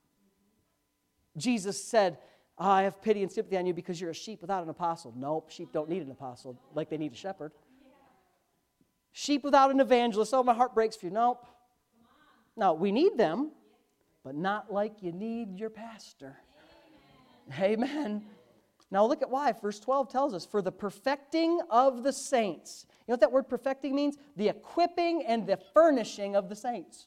Jesus said, I have pity and sympathy on you because you're a sheep without an apostle. Nope, sheep don't need an apostle like they need a shepherd. Sheep without an evangelist. Oh, my heart breaks for you. Nope. No, we need them, but not like you need your pastor. Amen. Now look at why. Verse 12 tells us, for the perfecting of the saints. You know what that word perfecting means? The equipping and the furnishing of the saints.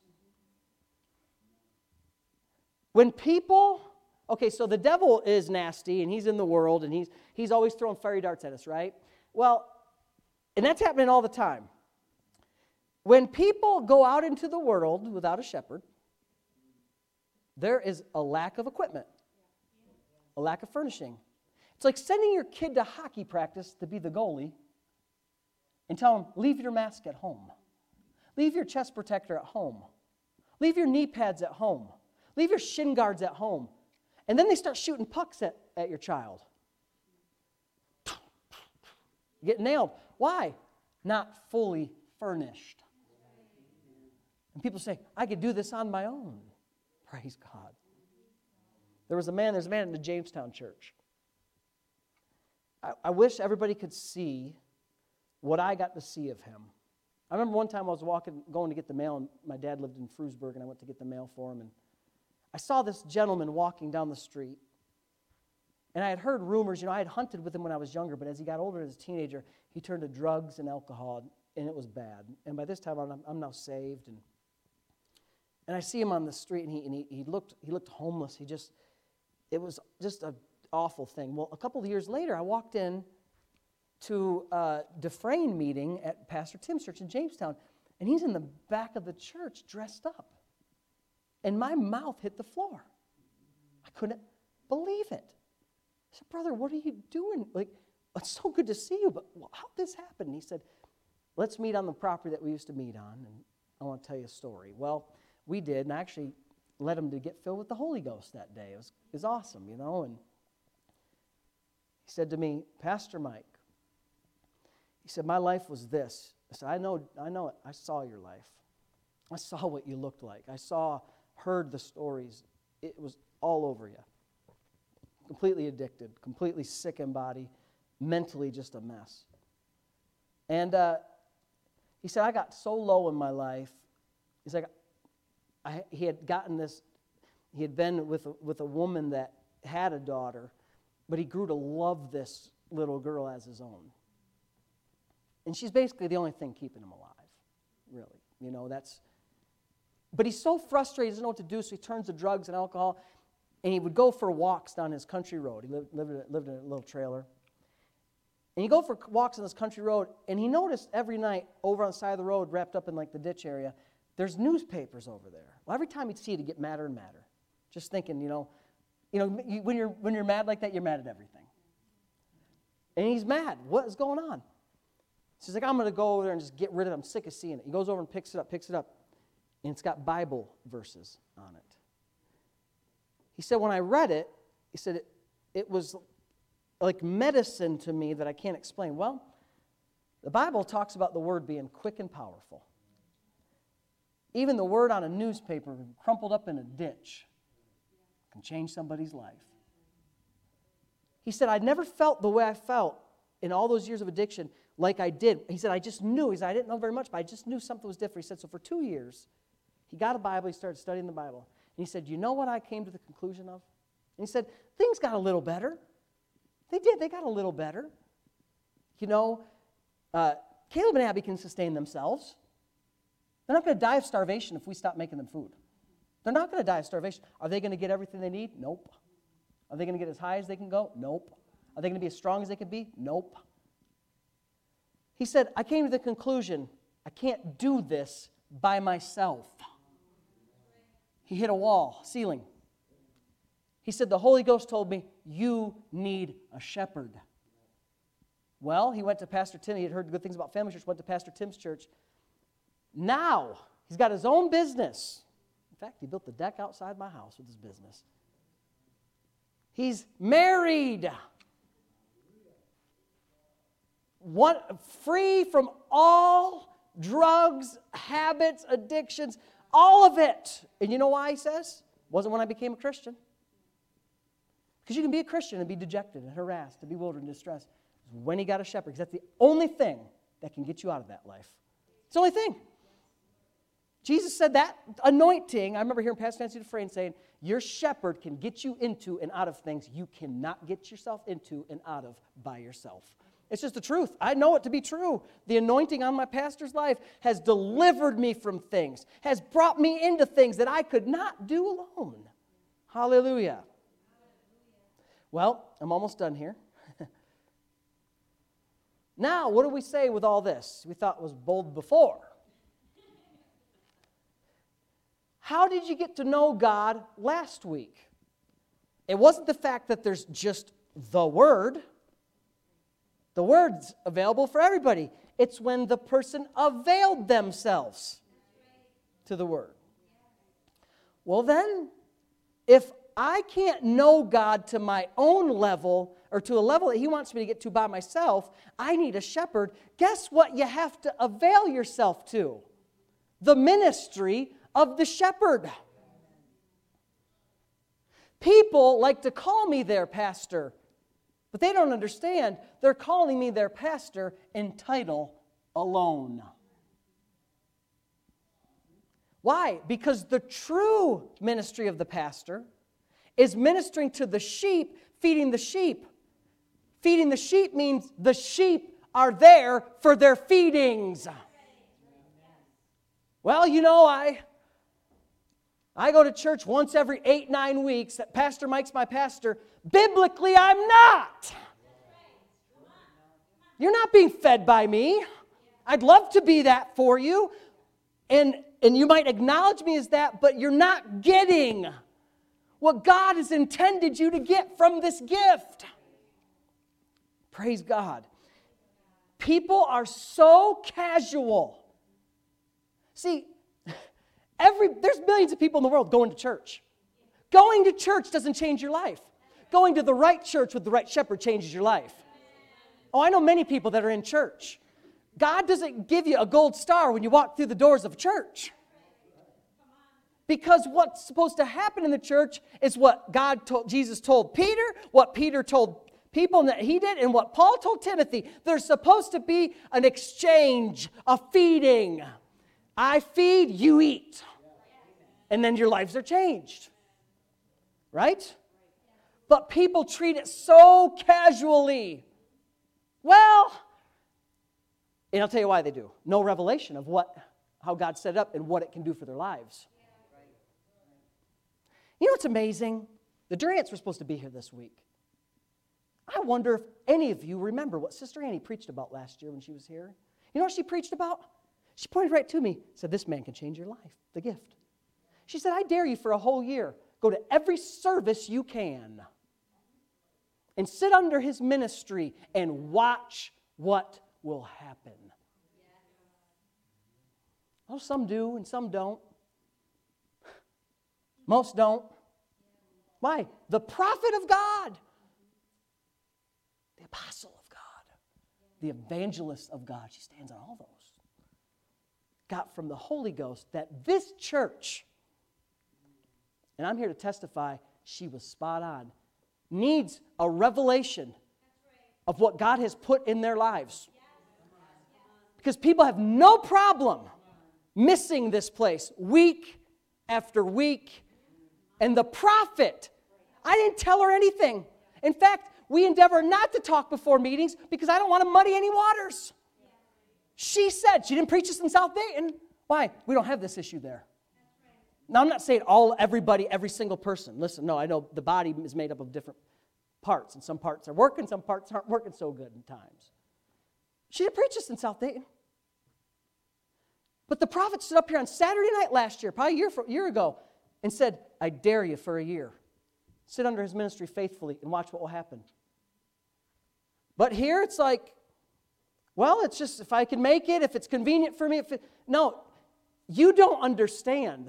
When people... Okay, so the devil is nasty, and he's in the world, and he's always throwing fiery darts at us, right? Well, and that's happening all the time. When people go out into the world without a shepherd, there is a lack of equipment, a lack of furnishing. It's like sending your kid to hockey practice to be the goalie and tell him, leave your mask at home. Leave your chest protector at home. Leave your knee pads at home. Leave your shin guards at home. And then they start shooting pucks at your child. Get nailed. Why? Not fully furnished. And people say, I could do this on my own. Praise God. There's a man in the Jamestown church. I wish everybody could see what I got to see of him. I remember one time I was going to get the mail, and my dad lived in Frewsburg, and I went to get the mail for him, and I saw this gentleman walking down the street, and I had heard rumors, I had hunted with him when I was younger, but as he got older as a teenager, he turned to drugs and alcohol, and it was bad. And by this time, I'm now saved, and I see him on the street, and he looked homeless. It was just an awful thing. Well, a couple of years later, I walked in to a Dufresne meeting at Pastor Tim's church in Jamestown, and he's in the back of the church dressed up. And my mouth hit the floor. I couldn't believe it. I said, brother, what are you doing? It's so good to see you, but how'd this happen? And he said, let's meet on the property that we used to meet on, and I want to tell you a story. Well, we did, and I actually led him to get filled with the Holy Ghost that day. It was awesome, and he said to me, Pastor Mike, he said, my life was this. I said, I know it. I saw your life. I saw what you looked like. Heard the stories. It was all over you. Completely addicted, completely sick in body, mentally just a mess. And he said, I got so low in my life. He's like, he had been with a woman that had a daughter, but he grew to love this little girl as his own. And she's basically the only thing keeping him alive, really. But he's so frustrated, he doesn't know what to do, so he turns to drugs and alcohol, and he would go for walks down his country road. He lived in a little trailer. And he'd go for walks on this country road, and he noticed every night over on the side of the road, wrapped up in the ditch area, there's newspapers over there. Well, every time he'd see it, he'd get madder and madder. Just thinking, when you're mad like that, you're mad at everything. And he's mad. What is going on? She's like, I'm going to go over there and just get rid of it. I'm sick of seeing it. He goes over and picks it up, and it's got Bible verses on it. He said, when I read it, he said, it was like medicine to me that I can't explain. Well, the Bible talks about the word being quick and powerful. Even the word on a newspaper crumpled up in a ditch can change somebody's life. He said, I'd never felt the way I felt in all those years of addiction like I did. He said, I just knew. He said, I didn't know very much, but I just knew something was different. He said, so for 2 years, he got a Bible. He started studying the Bible. And he said, you know what I came to the conclusion of? And he said, things got a little better. They did. They got a little better. You know, Caleb and Abby can sustain themselves. They're not going to die of starvation if we stop making them food. They're not going to die of starvation. Are they going to get everything they need? Nope. Are they going to get as high as they can go? Nope. Are they going to be as strong as they can be? Nope. He said, I came to the conclusion, I can't do this by myself. He hit a wall, ceiling. He said, the Holy Ghost told me, you need a shepherd. Well, he went to Pastor Tim. He had heard good things about Family Church, went to Pastor Tim's church. Now, he's got his own business. In fact, he built the deck outside my house with his business. He's married. Free from all drugs, habits, addictions, all of it. And you know why he says? Wasn't when I became a Christian. Because you can be a Christian and be dejected and harassed and bewildered and distressed. When he got a shepherd, because that's the only thing that can get you out of that life. It's the only thing. Jesus said that anointing, I remember hearing Pastor Nancy Dufresne saying, your shepherd can get you into and out of things you cannot get yourself into and out of by yourself. It's just the truth. I know it to be true. The anointing on my pastor's life has delivered me from things, has brought me into things that I could not do alone. Hallelujah. Well, I'm almost done here. Now, what do we say with all this? We thought it was bold before. How did you get to know God last week? It wasn't the fact that there's just the Word. The Word's available for everybody. It's when the person availed themselves to the Word. Well then, if I can't know God to my own level, or to a level that He wants me to get to by myself, I need a shepherd. Guess what you have to avail yourself to? The ministry of the shepherd. People like to call me their pastor, but they don't understand. They're calling me their pastor in title alone. Why? Because the true ministry of the pastor is ministering to the sheep, feeding the sheep. Feeding the sheep means the sheep are there for their feedings. Well, you know, I go to church once every 8-9 weeks. Pastor Mike's my pastor. Biblically, I'm not. You're not being fed by me. I'd love to be that for you. And you might acknowledge me as that, but you're not getting what God has intended you to get from this gift. Praise God. People are so casual. See, there's millions of people in the world going to church. Going to church doesn't change your life. Going to the right church with the right shepherd changes your life. Oh, I know many people that are in church. God doesn't give you a gold star when you walk through the doors of a church. Because what's supposed to happen in the church is what Jesus told Peter, what Peter told people that he did, and what Paul told Timothy. There's supposed to be an exchange, a feeding. I feed, you eat. And then your lives are changed. Right? But people treat it so casually. Well, and I'll tell you why they do. No revelation of how God set it up and what it can do for their lives. You know what's amazing? The Durants were supposed to be here this week. I wonder if any of you remember what Sister Annie preached about last year when she was here. You know what she preached about? She pointed right to me, said, this man can change your life, the gift. She said, I dare you for a whole year, go to every service you can. and sit under his ministry and watch what will happen. Well, some do and some don't. Most don't. Why? The prophet of God, the apostle of God, the evangelist of God, she stands on all those, got from the Holy Ghost that this church, and I'm here to testify, she was spot on, needs a revelation of what God has put in their lives. Because people have no problem missing this place week after week. And the prophet, I didn't tell her anything. In fact, we endeavor not to talk before meetings because I don't want to muddy any waters. She said, she didn't preach this in South Dayton. Why? We don't have this issue there. Now, I'm not saying everybody, every single person. Listen, no, I know the body is made up of different parts, and some parts are working, some parts aren't working so good in times. She didn't preach this in South Dayton. But the prophet stood up here on Saturday night last year, probably a year ago, and said, I dare you for a year. Sit under his ministry faithfully and watch what will happen. But here it's like, well, it's just if I can make it, if it's convenient for me. No, you don't understand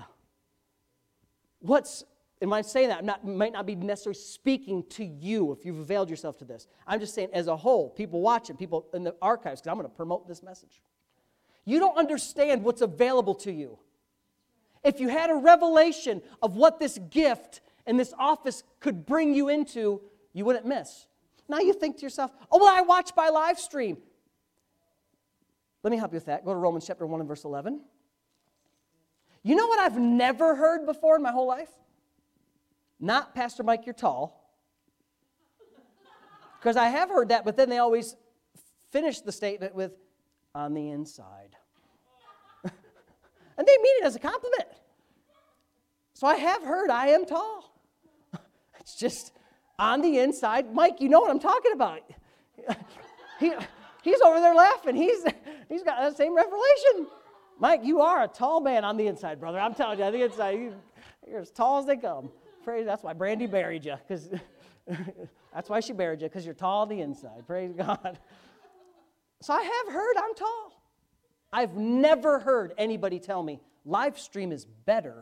and when I'm saying that, might not be necessarily speaking to you if you've availed yourself to this. I'm just saying as a whole, people watching, people in the archives, because I'm going to promote this message. You don't understand what's available to you. If you had a revelation of what this gift and this office could bring you into, you wouldn't miss. Now you think to yourself, oh, well, I watch by live stream. Let me help you with that. Go to Romans chapter 1 and verse 11. You know what I've never heard before in my whole life? Not, Pastor Mike, you're tall. Because I have heard that, but then they always finish the statement with, on the inside. And they mean it as a compliment. So I have heard I am tall. It's just on the inside. Mike, you know what I'm talking about. He's over there laughing. He's got that same revelation. Mike, you are a tall man on the inside, brother. I'm telling you, on the inside, you're as tall as they come. Praise, that's why Brandy buried you. That's why she buried you, because you're tall on the inside. Praise God. So I have heard I'm tall. I've never heard anybody tell me live stream is better.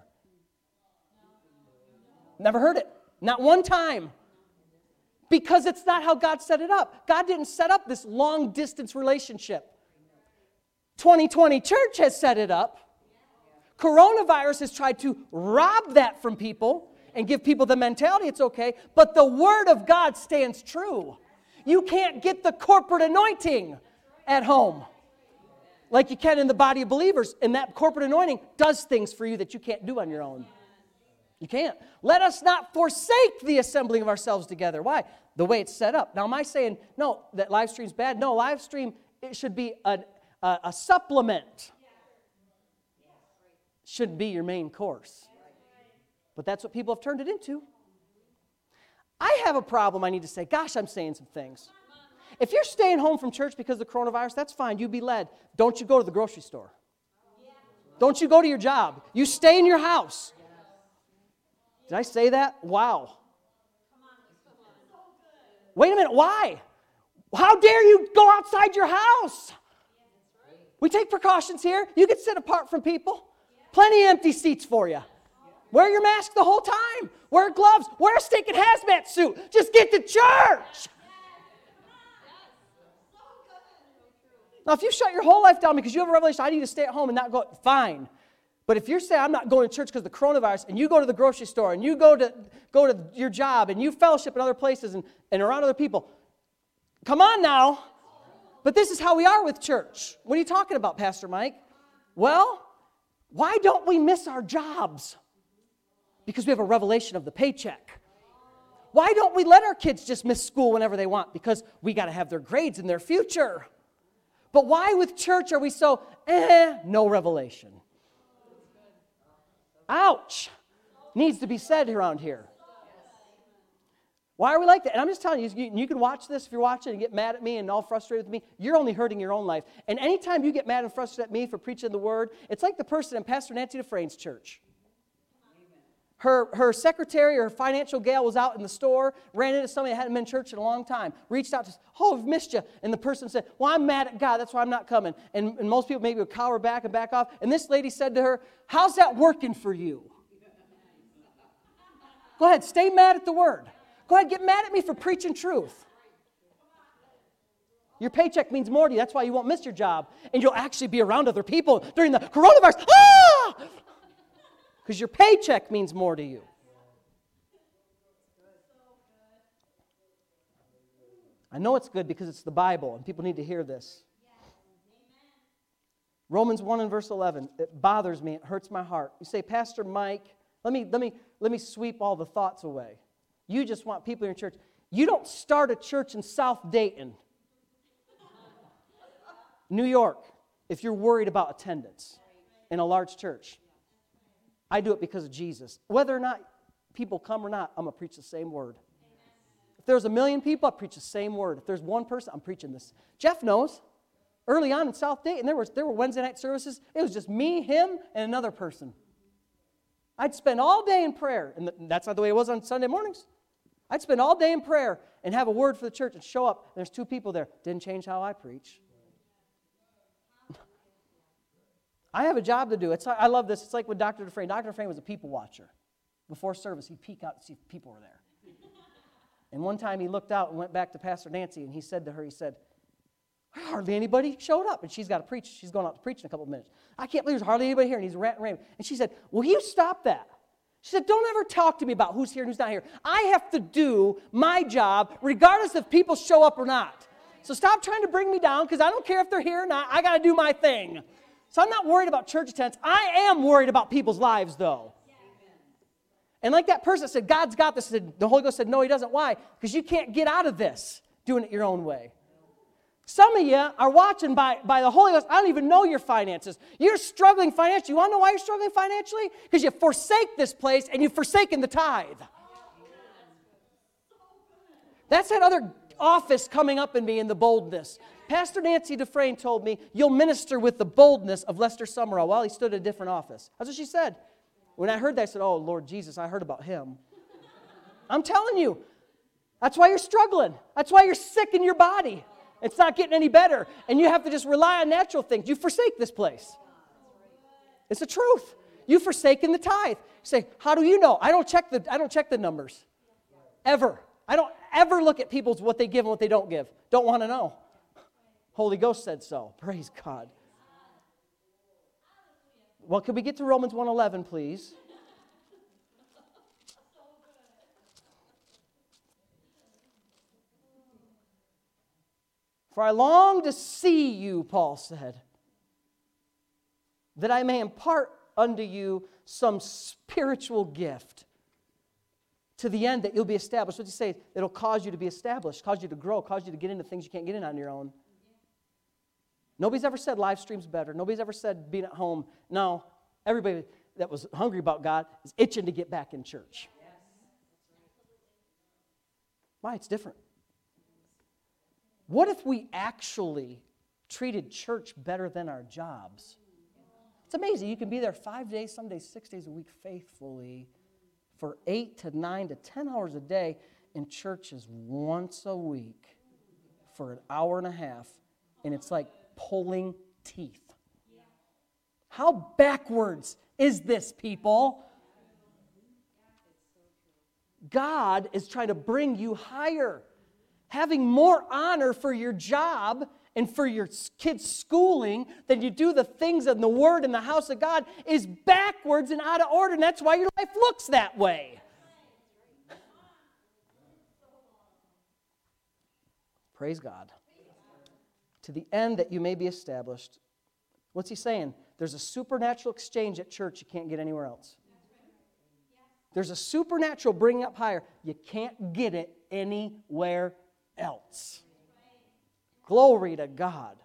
Never heard it. Not one time. Because it's not how God set it up. God didn't set up this long-distance relationship. 2020 church has set it up. Coronavirus has tried to rob that from people and give people the mentality it's okay, but the Word of God stands true. You can't get the corporate anointing at home like you can in the body of believers, and that corporate anointing does things for you that you can't do on your own. You can't. Let us not forsake the assembling of ourselves together. Why? The way it's set up. Now, am I saying, no, that live stream's bad? No, live stream, it should be a supplement. Shouldn't be your main course. But that's what people have turned it into. I have a problem, I need to say. Gosh, I'm saying some things. If you're staying home from church because of the coronavirus, that's fine. You be led. Don't you go to the grocery store. Don't you go to your job. You stay in your house. Did I say that? Wow. Wait a minute, why? How dare you go outside your house? We take precautions here. You can sit apart from people. Plenty of empty seats for you. Wear your mask the whole time. Wear gloves. Wear a stinking hazmat suit. Just get to church. Now, if you shut your whole life down because you have a revelation, I need to stay at home and not go, fine. But if you're saying, I'm not going to church because of the coronavirus, and you go to the grocery store, and you go to your job, and you fellowship in other places and around other people, come on now. But this is how we are with church. What are you talking about, Pastor Mike? Well, why don't we miss our jobs? Because we have a revelation of the paycheck. Why don't we let our kids just miss school whenever they want? Because we got to have their grades in their future. But why with church are we so, no revelation? Ouch. Needs to be said around here. Why are we like that? And I'm just telling you, you can watch this if you're watching and get mad at me and all frustrated with me. You're only hurting your own life. And anytime you get mad and frustrated at me for preaching the word, it's like the person in Pastor Nancy Dufresne's church. Her secretary or her financial gal was out in the store, ran into somebody that hadn't been in church in a long time, reached out to, oh, I've missed you. And the person said, well, I'm mad at God, that's why I'm not coming. And most people maybe would cower back and back off. And this lady said to her, how's that working for you? Go ahead, stay mad at the word. Go ahead, get mad at me for preaching truth. Your paycheck means more to you. That's why you won't miss your job. And you'll actually be around other people during the coronavirus. Ah! Because your paycheck means more to you. I know it's good because it's the Bible and people need to hear this. Romans 1 and verse 11. It bothers me. It hurts my heart. You say, Pastor Mike, let me sweep all the thoughts away. You just want people in your church. You don't start a church in South Dayton, New York, if you're worried about attendance in a large church. I do it because of Jesus. Whether or not people come or not, I'm going to preach the same word. If there's 1 million people, I preach the same word. If there's one person, I'm preaching this. Jeff knows. Early on in South Dayton, there were Wednesday night services. It was just me, him, and another person. I'd spend all day in prayer, and that's not the way it was on Sunday mornings. I'd spend all day in prayer and have a word for the church and show up. And there's 2 people there. Didn't change how I preach. I have a job to do. I love this. It's like with Dr. Dufresne. Dr. Dufresne was a people watcher. Before service, he'd peek out to see if people were there. And one time he looked out and went back to Pastor Nancy, and he said to her, hardly anybody showed up. And she's got to preach. She's going out to preach in a couple of minutes. I can't believe there's hardly anybody here. And he's ranting and raving. And she said, will you stop that? She said, don't ever talk to me about who's here and who's not here. I have to do my job regardless if people show up or not. So stop trying to bring me down because I don't care if they're here or not. I got to do my thing. So I'm not worried about church attendance. I am worried about people's lives, though. And like that person said, God's got this. The Holy Ghost said, no, He doesn't. Why? Because you can't get out of this doing it your own way. Some of you are watching by the Holy Ghost. I don't even know your finances. You're struggling financially. You want to know why you're struggling financially? Because you forsake this place and you've forsaken the tithe. That's that other office coming up in me in the boldness. Pastor Nancy Dufresne told me, you'll minister with the boldness of Lester Summerall while he stood at a different office. That's what she said. When I heard that, I said, oh, Lord Jesus, I heard about him. I'm telling you, that's why you're struggling. That's why you're sick in your body. It's not getting any better. And you have to just rely on natural things. You forsake this place. It's the truth. You've forsaken the tithe. You say, how do you know? I don't check the numbers. Ever. I don't ever look at people's what they give and what they don't give. Don't want to know. Holy Ghost said so. Praise God. Well, could we get to Romans 1:11, please? For I long to see you, Paul said, that I may impart unto you some spiritual gift to the end that you'll be established. What does he say? It'll cause you to be established, cause you to grow, cause you to get into things you can't get in on your own. Nobody's ever said live stream's better. Nobody's ever said being at home. No, everybody that was hungry about God is itching to get back in church. Why? It's different. What if we actually treated church better than our jobs? It's amazing. You can be there 5 days, some days 6 days a week faithfully for 8 to 9 to 10 hours a day, and church is once a week for an hour and a half, and it's like pulling teeth. How backwards is this, people? God is trying to bring you higher. Having more honor for your job and for your kids' schooling than you do the things in the Word in the house of God is backwards and out of order, and that's why your life looks that way. Praise God. To the end that you may be established. What's he saying? There's a supernatural exchange at church you can't get anywhere else. There's a supernatural bringing up higher. You can't get it anywhere else. Glory to God.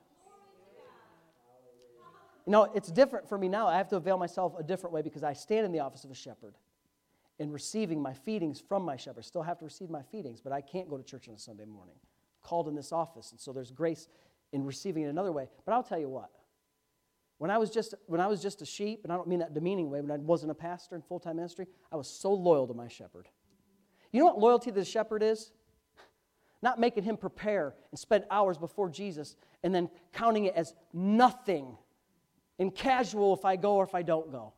You know, it's different for me now. I have to avail myself a different way because I stand in the office of a shepherd in receiving my feedings from my shepherd. Still have to receive my feedings, but I can't go to church on a Sunday morning. I'm called in this office, and so there's grace in receiving it another way. But I'll tell you what. When I was just a sheep, and I don't mean that in a demeaning way, when I wasn't a pastor in full-time ministry, I was so loyal to my shepherd. You know what loyalty to the shepherd is? Not making him prepare and spend hours before Jesus and then counting it as nothing and casual if I go or if I don't go.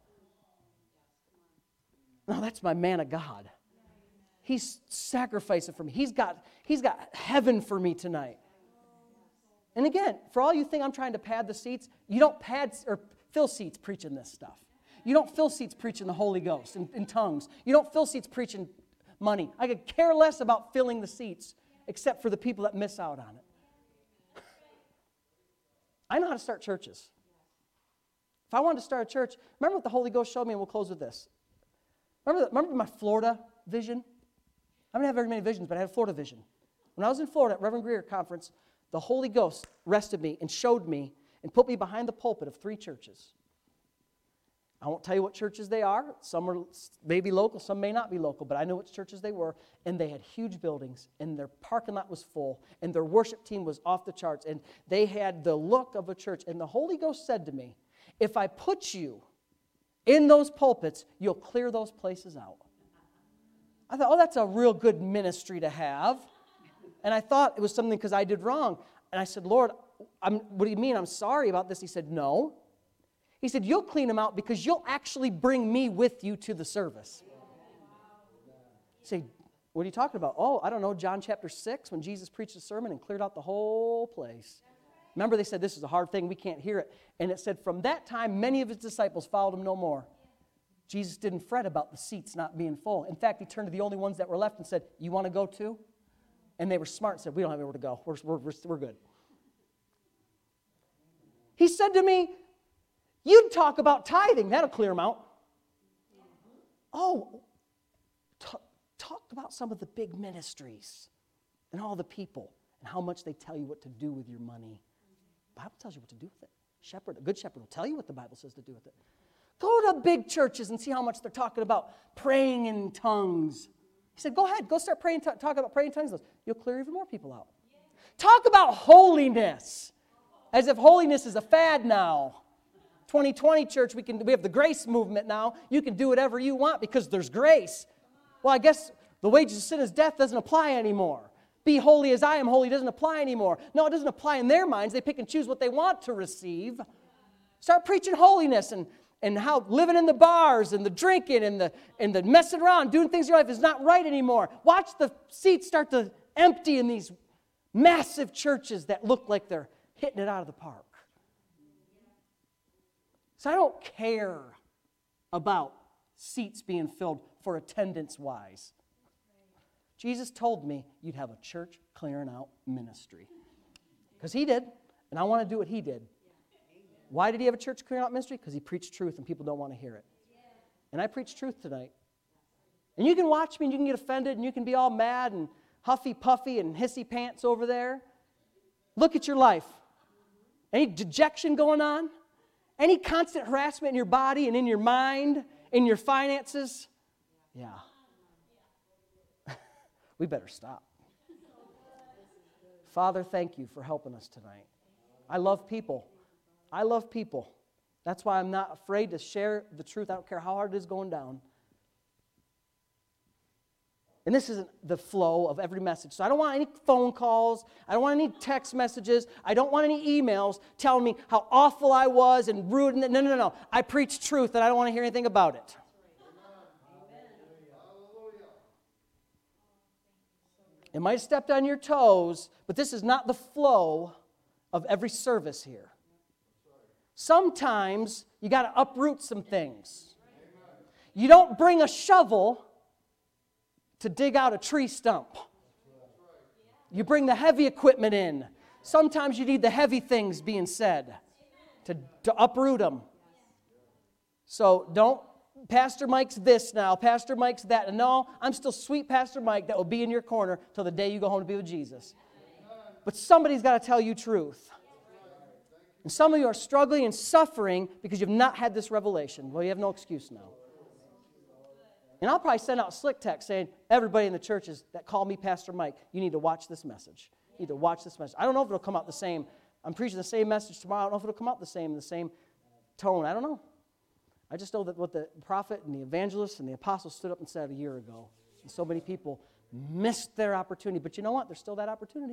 No, that's my man of God. He's sacrificing for me. He's got heaven for me tonight. And again, for all you think I'm trying to pad the seats, you don't pad or fill seats preaching this stuff. You don't fill seats preaching the Holy Ghost in tongues. You don't fill seats preaching money. I could care less about filling the seats except for the people that miss out on it. I know how to start churches. If I wanted to start a church, remember what the Holy Ghost showed me, and we'll close with this. Remember my Florida vision? I didn't have very many visions, but I had a Florida vision. When I was in Florida at Reverend Greer Conference, the Holy Ghost rested me and showed me and put me behind the pulpit of 3 churches. I won't tell you what churches they are. Some are maybe local, some may not be local, but I know which churches they were. And they had huge buildings, and their parking lot was full, and their worship team was off the charts, and they had the look of a church. And the Holy Ghost said to me, if I put you in those pulpits, you'll clear those places out. I thought, oh, that's a real good ministry to have. And I thought it was something because I did wrong. And I said, Lord, what do you mean? I'm sorry about this. He said, no. He said, you'll clean them out because you'll actually bring me with you to the service. I say, what are you talking about? Oh, I don't know, John chapter 6, when Jesus preached a sermon and cleared out the whole place. Remember, they said, this is a hard thing, we can't hear it. And it said, from that time, many of his disciples followed him no more. Jesus didn't fret about the seats not being full. In fact, he turned to the only ones that were left and said, you want to go too? And they were smart and said, we don't have anywhere to go. We're good. He said to me, you'd talk about tithing. That'll clear them out. Oh, talk about some of the big ministries and all the people and how much they tell you what to do with your money. The Bible tells you what to do with it. A good shepherd will tell you what the Bible says to do with it. Go to big churches and see how much they're talking about praying in tongues. He said, go ahead, go start praying, talk about praying in tongues. You'll clear even more people out. Talk about holiness, as if holiness is a fad now. 2020 church, we have the grace movement now. You can do whatever you want because there's grace. Well, I guess the wages of sin is death doesn't apply anymore. Be holy as I am holy doesn't apply anymore. No, it doesn't apply in their minds. They pick and choose what they want to receive. Start preaching holiness and how living in the bars and the drinking and the messing around, doing things in your life is not right anymore. Watch the seats start to empty in these massive churches that look like they're hitting it out of the park. So I don't care about seats being filled for attendance-wise. Jesus told me you'd have a church clearing out ministry. Because he did, and I want to do what he did. Why did he have a church clearing out ministry? Because he preached truth and people don't want to hear it. And I preach truth tonight. And you can watch me and you can get offended and you can be all mad and huffy-puffy and hissy pants over there. Look at your life. Any dejection going on? Any constant harassment in your body and in your mind, in your finances? Yeah. We better stop. Father, thank you for helping us tonight. I love people. I love people. That's why I'm not afraid to share the truth. I don't care how hard it is going down. And this isn't the flow of every message. So I don't want any phone calls. I don't want any text messages. I don't want any emails telling me how awful I was and rude. No. I preach truth and I don't want to hear anything about it. It might have stepped on your toes, but this is not the flow of every service here. Sometimes you got to uproot some things. You don't bring a shovel to dig out a tree stump. You bring the heavy equipment in. Sometimes you need the heavy things being said to uproot them. So don't, Pastor Mike's this now, Pastor Mike's that. And no, I'm still sweet Pastor Mike that will be in your corner till the day you go home to be with Jesus. But somebody's got to tell you truth. And some of you are struggling and suffering because you've not had this revelation. Well, you have no excuse now. And I'll probably send out a slick text saying, everybody in the churches that call me Pastor Mike, you need to watch this message. You need to watch this message. I don't know if it'll come out the same. I'm preaching the same message tomorrow. I don't know if it'll come out the same tone? I don't know. I just know that what the prophet and the evangelist and the apostle stood up and said a year ago. And so many people missed their opportunity. But you know what? There's still that opportunity.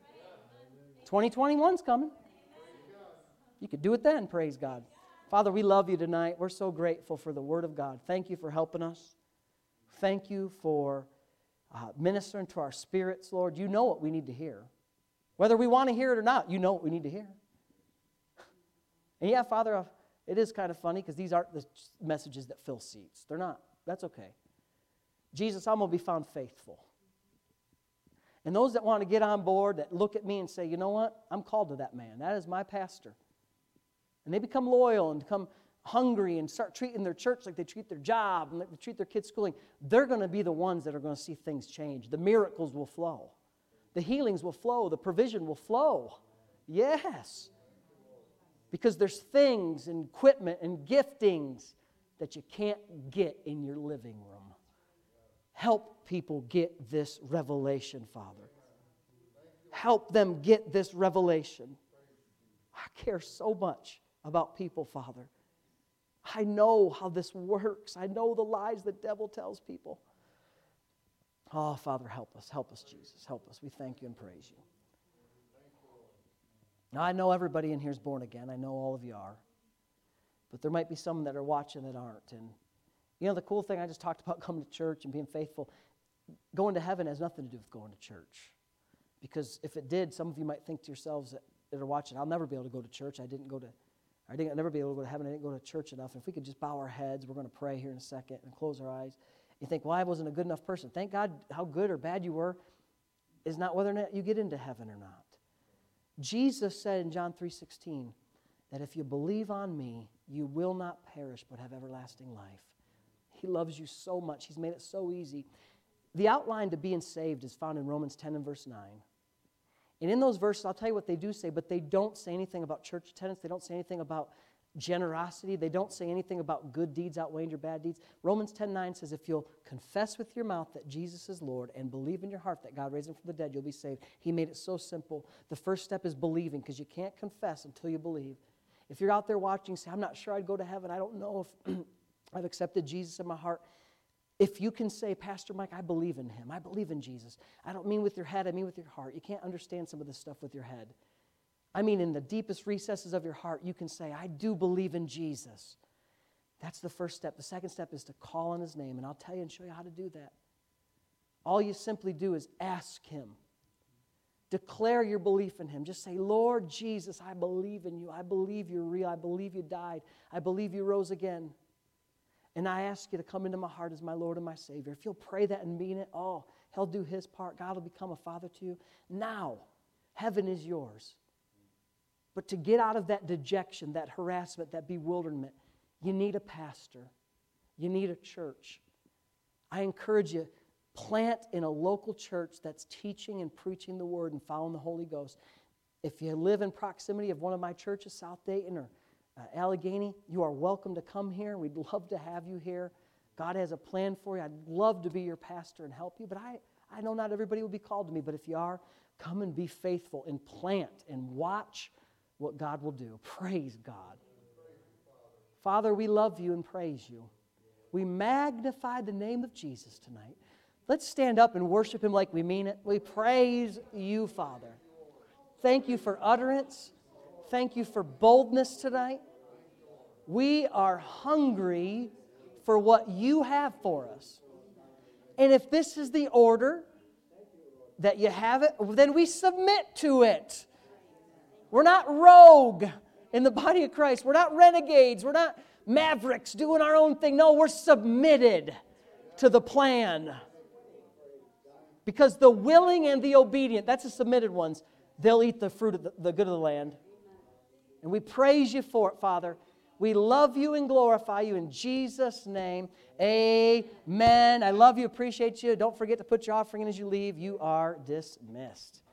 2021's coming. You could do it then, praise God. Father, we love you tonight. We're so grateful for the Word of God. Thank you for helping us. Thank you for ministering to our spirits, Lord. You know what we need to hear. Whether we want to hear it or not, you know what we need to hear. And yeah, Father, it is kind of funny because these aren't the messages that fill seats. They're not. That's okay. Jesus, I'm going to be found faithful. And those that want to get on board, that look at me and say, you know what? I'm called to that man. That is my pastor. And they become loyal and become hungry and start treating their church like they treat their job and like they treat their kids' schooling. They're going to be the ones that are going to see things change. The miracles will flow. The healings will flow. The provision will flow. Yes. Because there's things and equipment and giftings that you can't get in your living room. Help people get this revelation, Father. Help them get this revelation. I care so much about people, Father. I know how this works. I know the lies the devil tells people. Oh, Father, help us. Help us, Jesus. Help us. We thank you and praise you. Now, I know everybody in here is born again. I know all of you are. But there might be some that are watching that aren't. And you know, the cool thing, I just talked about coming to church and being faithful. Going to heaven has nothing to do with going to church. Because if it did, some of you might think to yourselves that are watching, I'll never be able to go to church. I'll never be able to go to heaven. I didn't go to church enough. And if we could just bow our heads, we're going to pray here in a second and close our eyes. You think, well, I wasn't a good enough person. Thank God how good or bad you were is not whether or not you get into heaven or not. Jesus said in John 3:16 that if you believe on me, you will not perish but have everlasting life. He loves you so much. He's made it so easy. The outline to being saved is found in Romans 10 and verse 9. And in those verses, I'll tell you what they do say, but they don't say anything about church attendance. They don't say anything about generosity. They don't say anything about good deeds outweighing your bad deeds. Romans 10:9 says, if you'll confess with your mouth that Jesus is Lord and believe in your heart that God raised him from the dead, you'll be saved. He made it so simple. The first step is believing, because you can't confess until you believe. If you're out there watching, say, I'm not sure I'd go to heaven. I don't know if I've accepted Jesus in my heart. If you can say, Pastor Mike, I believe in him. I believe in Jesus. I don't mean with your head, I mean with your heart. You can't understand some of this stuff with your head. I mean in the deepest recesses of your heart, you can say, I do believe in Jesus. That's the first step. The second step is to call on his name, and I'll tell you and show you how to do that. All you simply do is ask him. Declare your belief in him. Just say, Lord Jesus, I believe in you. I believe you're real. I believe you died. I believe you rose again. And I ask you to come into my heart as my Lord and my Savior. If you'll pray that and mean it, oh, he'll do his part. God will become a father to you. Now, heaven is yours. But to get out of that dejection, that harassment, that bewilderment, you need a pastor. You need a church. I encourage you, plant in a local church that's teaching and preaching the Word and following the Holy Ghost. If you live in proximity of one of my churches, South Dayton or Allegheny, you are welcome to come here. We'd love to have you here. God has a plan for you. I'd love to be your pastor and help you, but I know not everybody will be called to me, but if you are, come and be faithful and plant and watch what God will do. Praise God. Father, we love you and praise you. We magnify the name of Jesus tonight. Let's stand up and worship him like we mean it. We praise you, Father. Thank you for utterance. Thank you for boldness tonight. We are hungry for what you have for us. And if this is the order that you have it, then we submit to it. We're not rogue in the body of Christ. We're not renegades. We're not mavericks doing our own thing. No, we're submitted to the plan. Because the willing and the obedient, that's the submitted ones, they'll eat the fruit of the good of the land. And we praise you for it, Father. We love you and glorify you in Jesus' name. Amen. I love you, appreciate you. Don't forget to put your offering in as you leave. You are dismissed.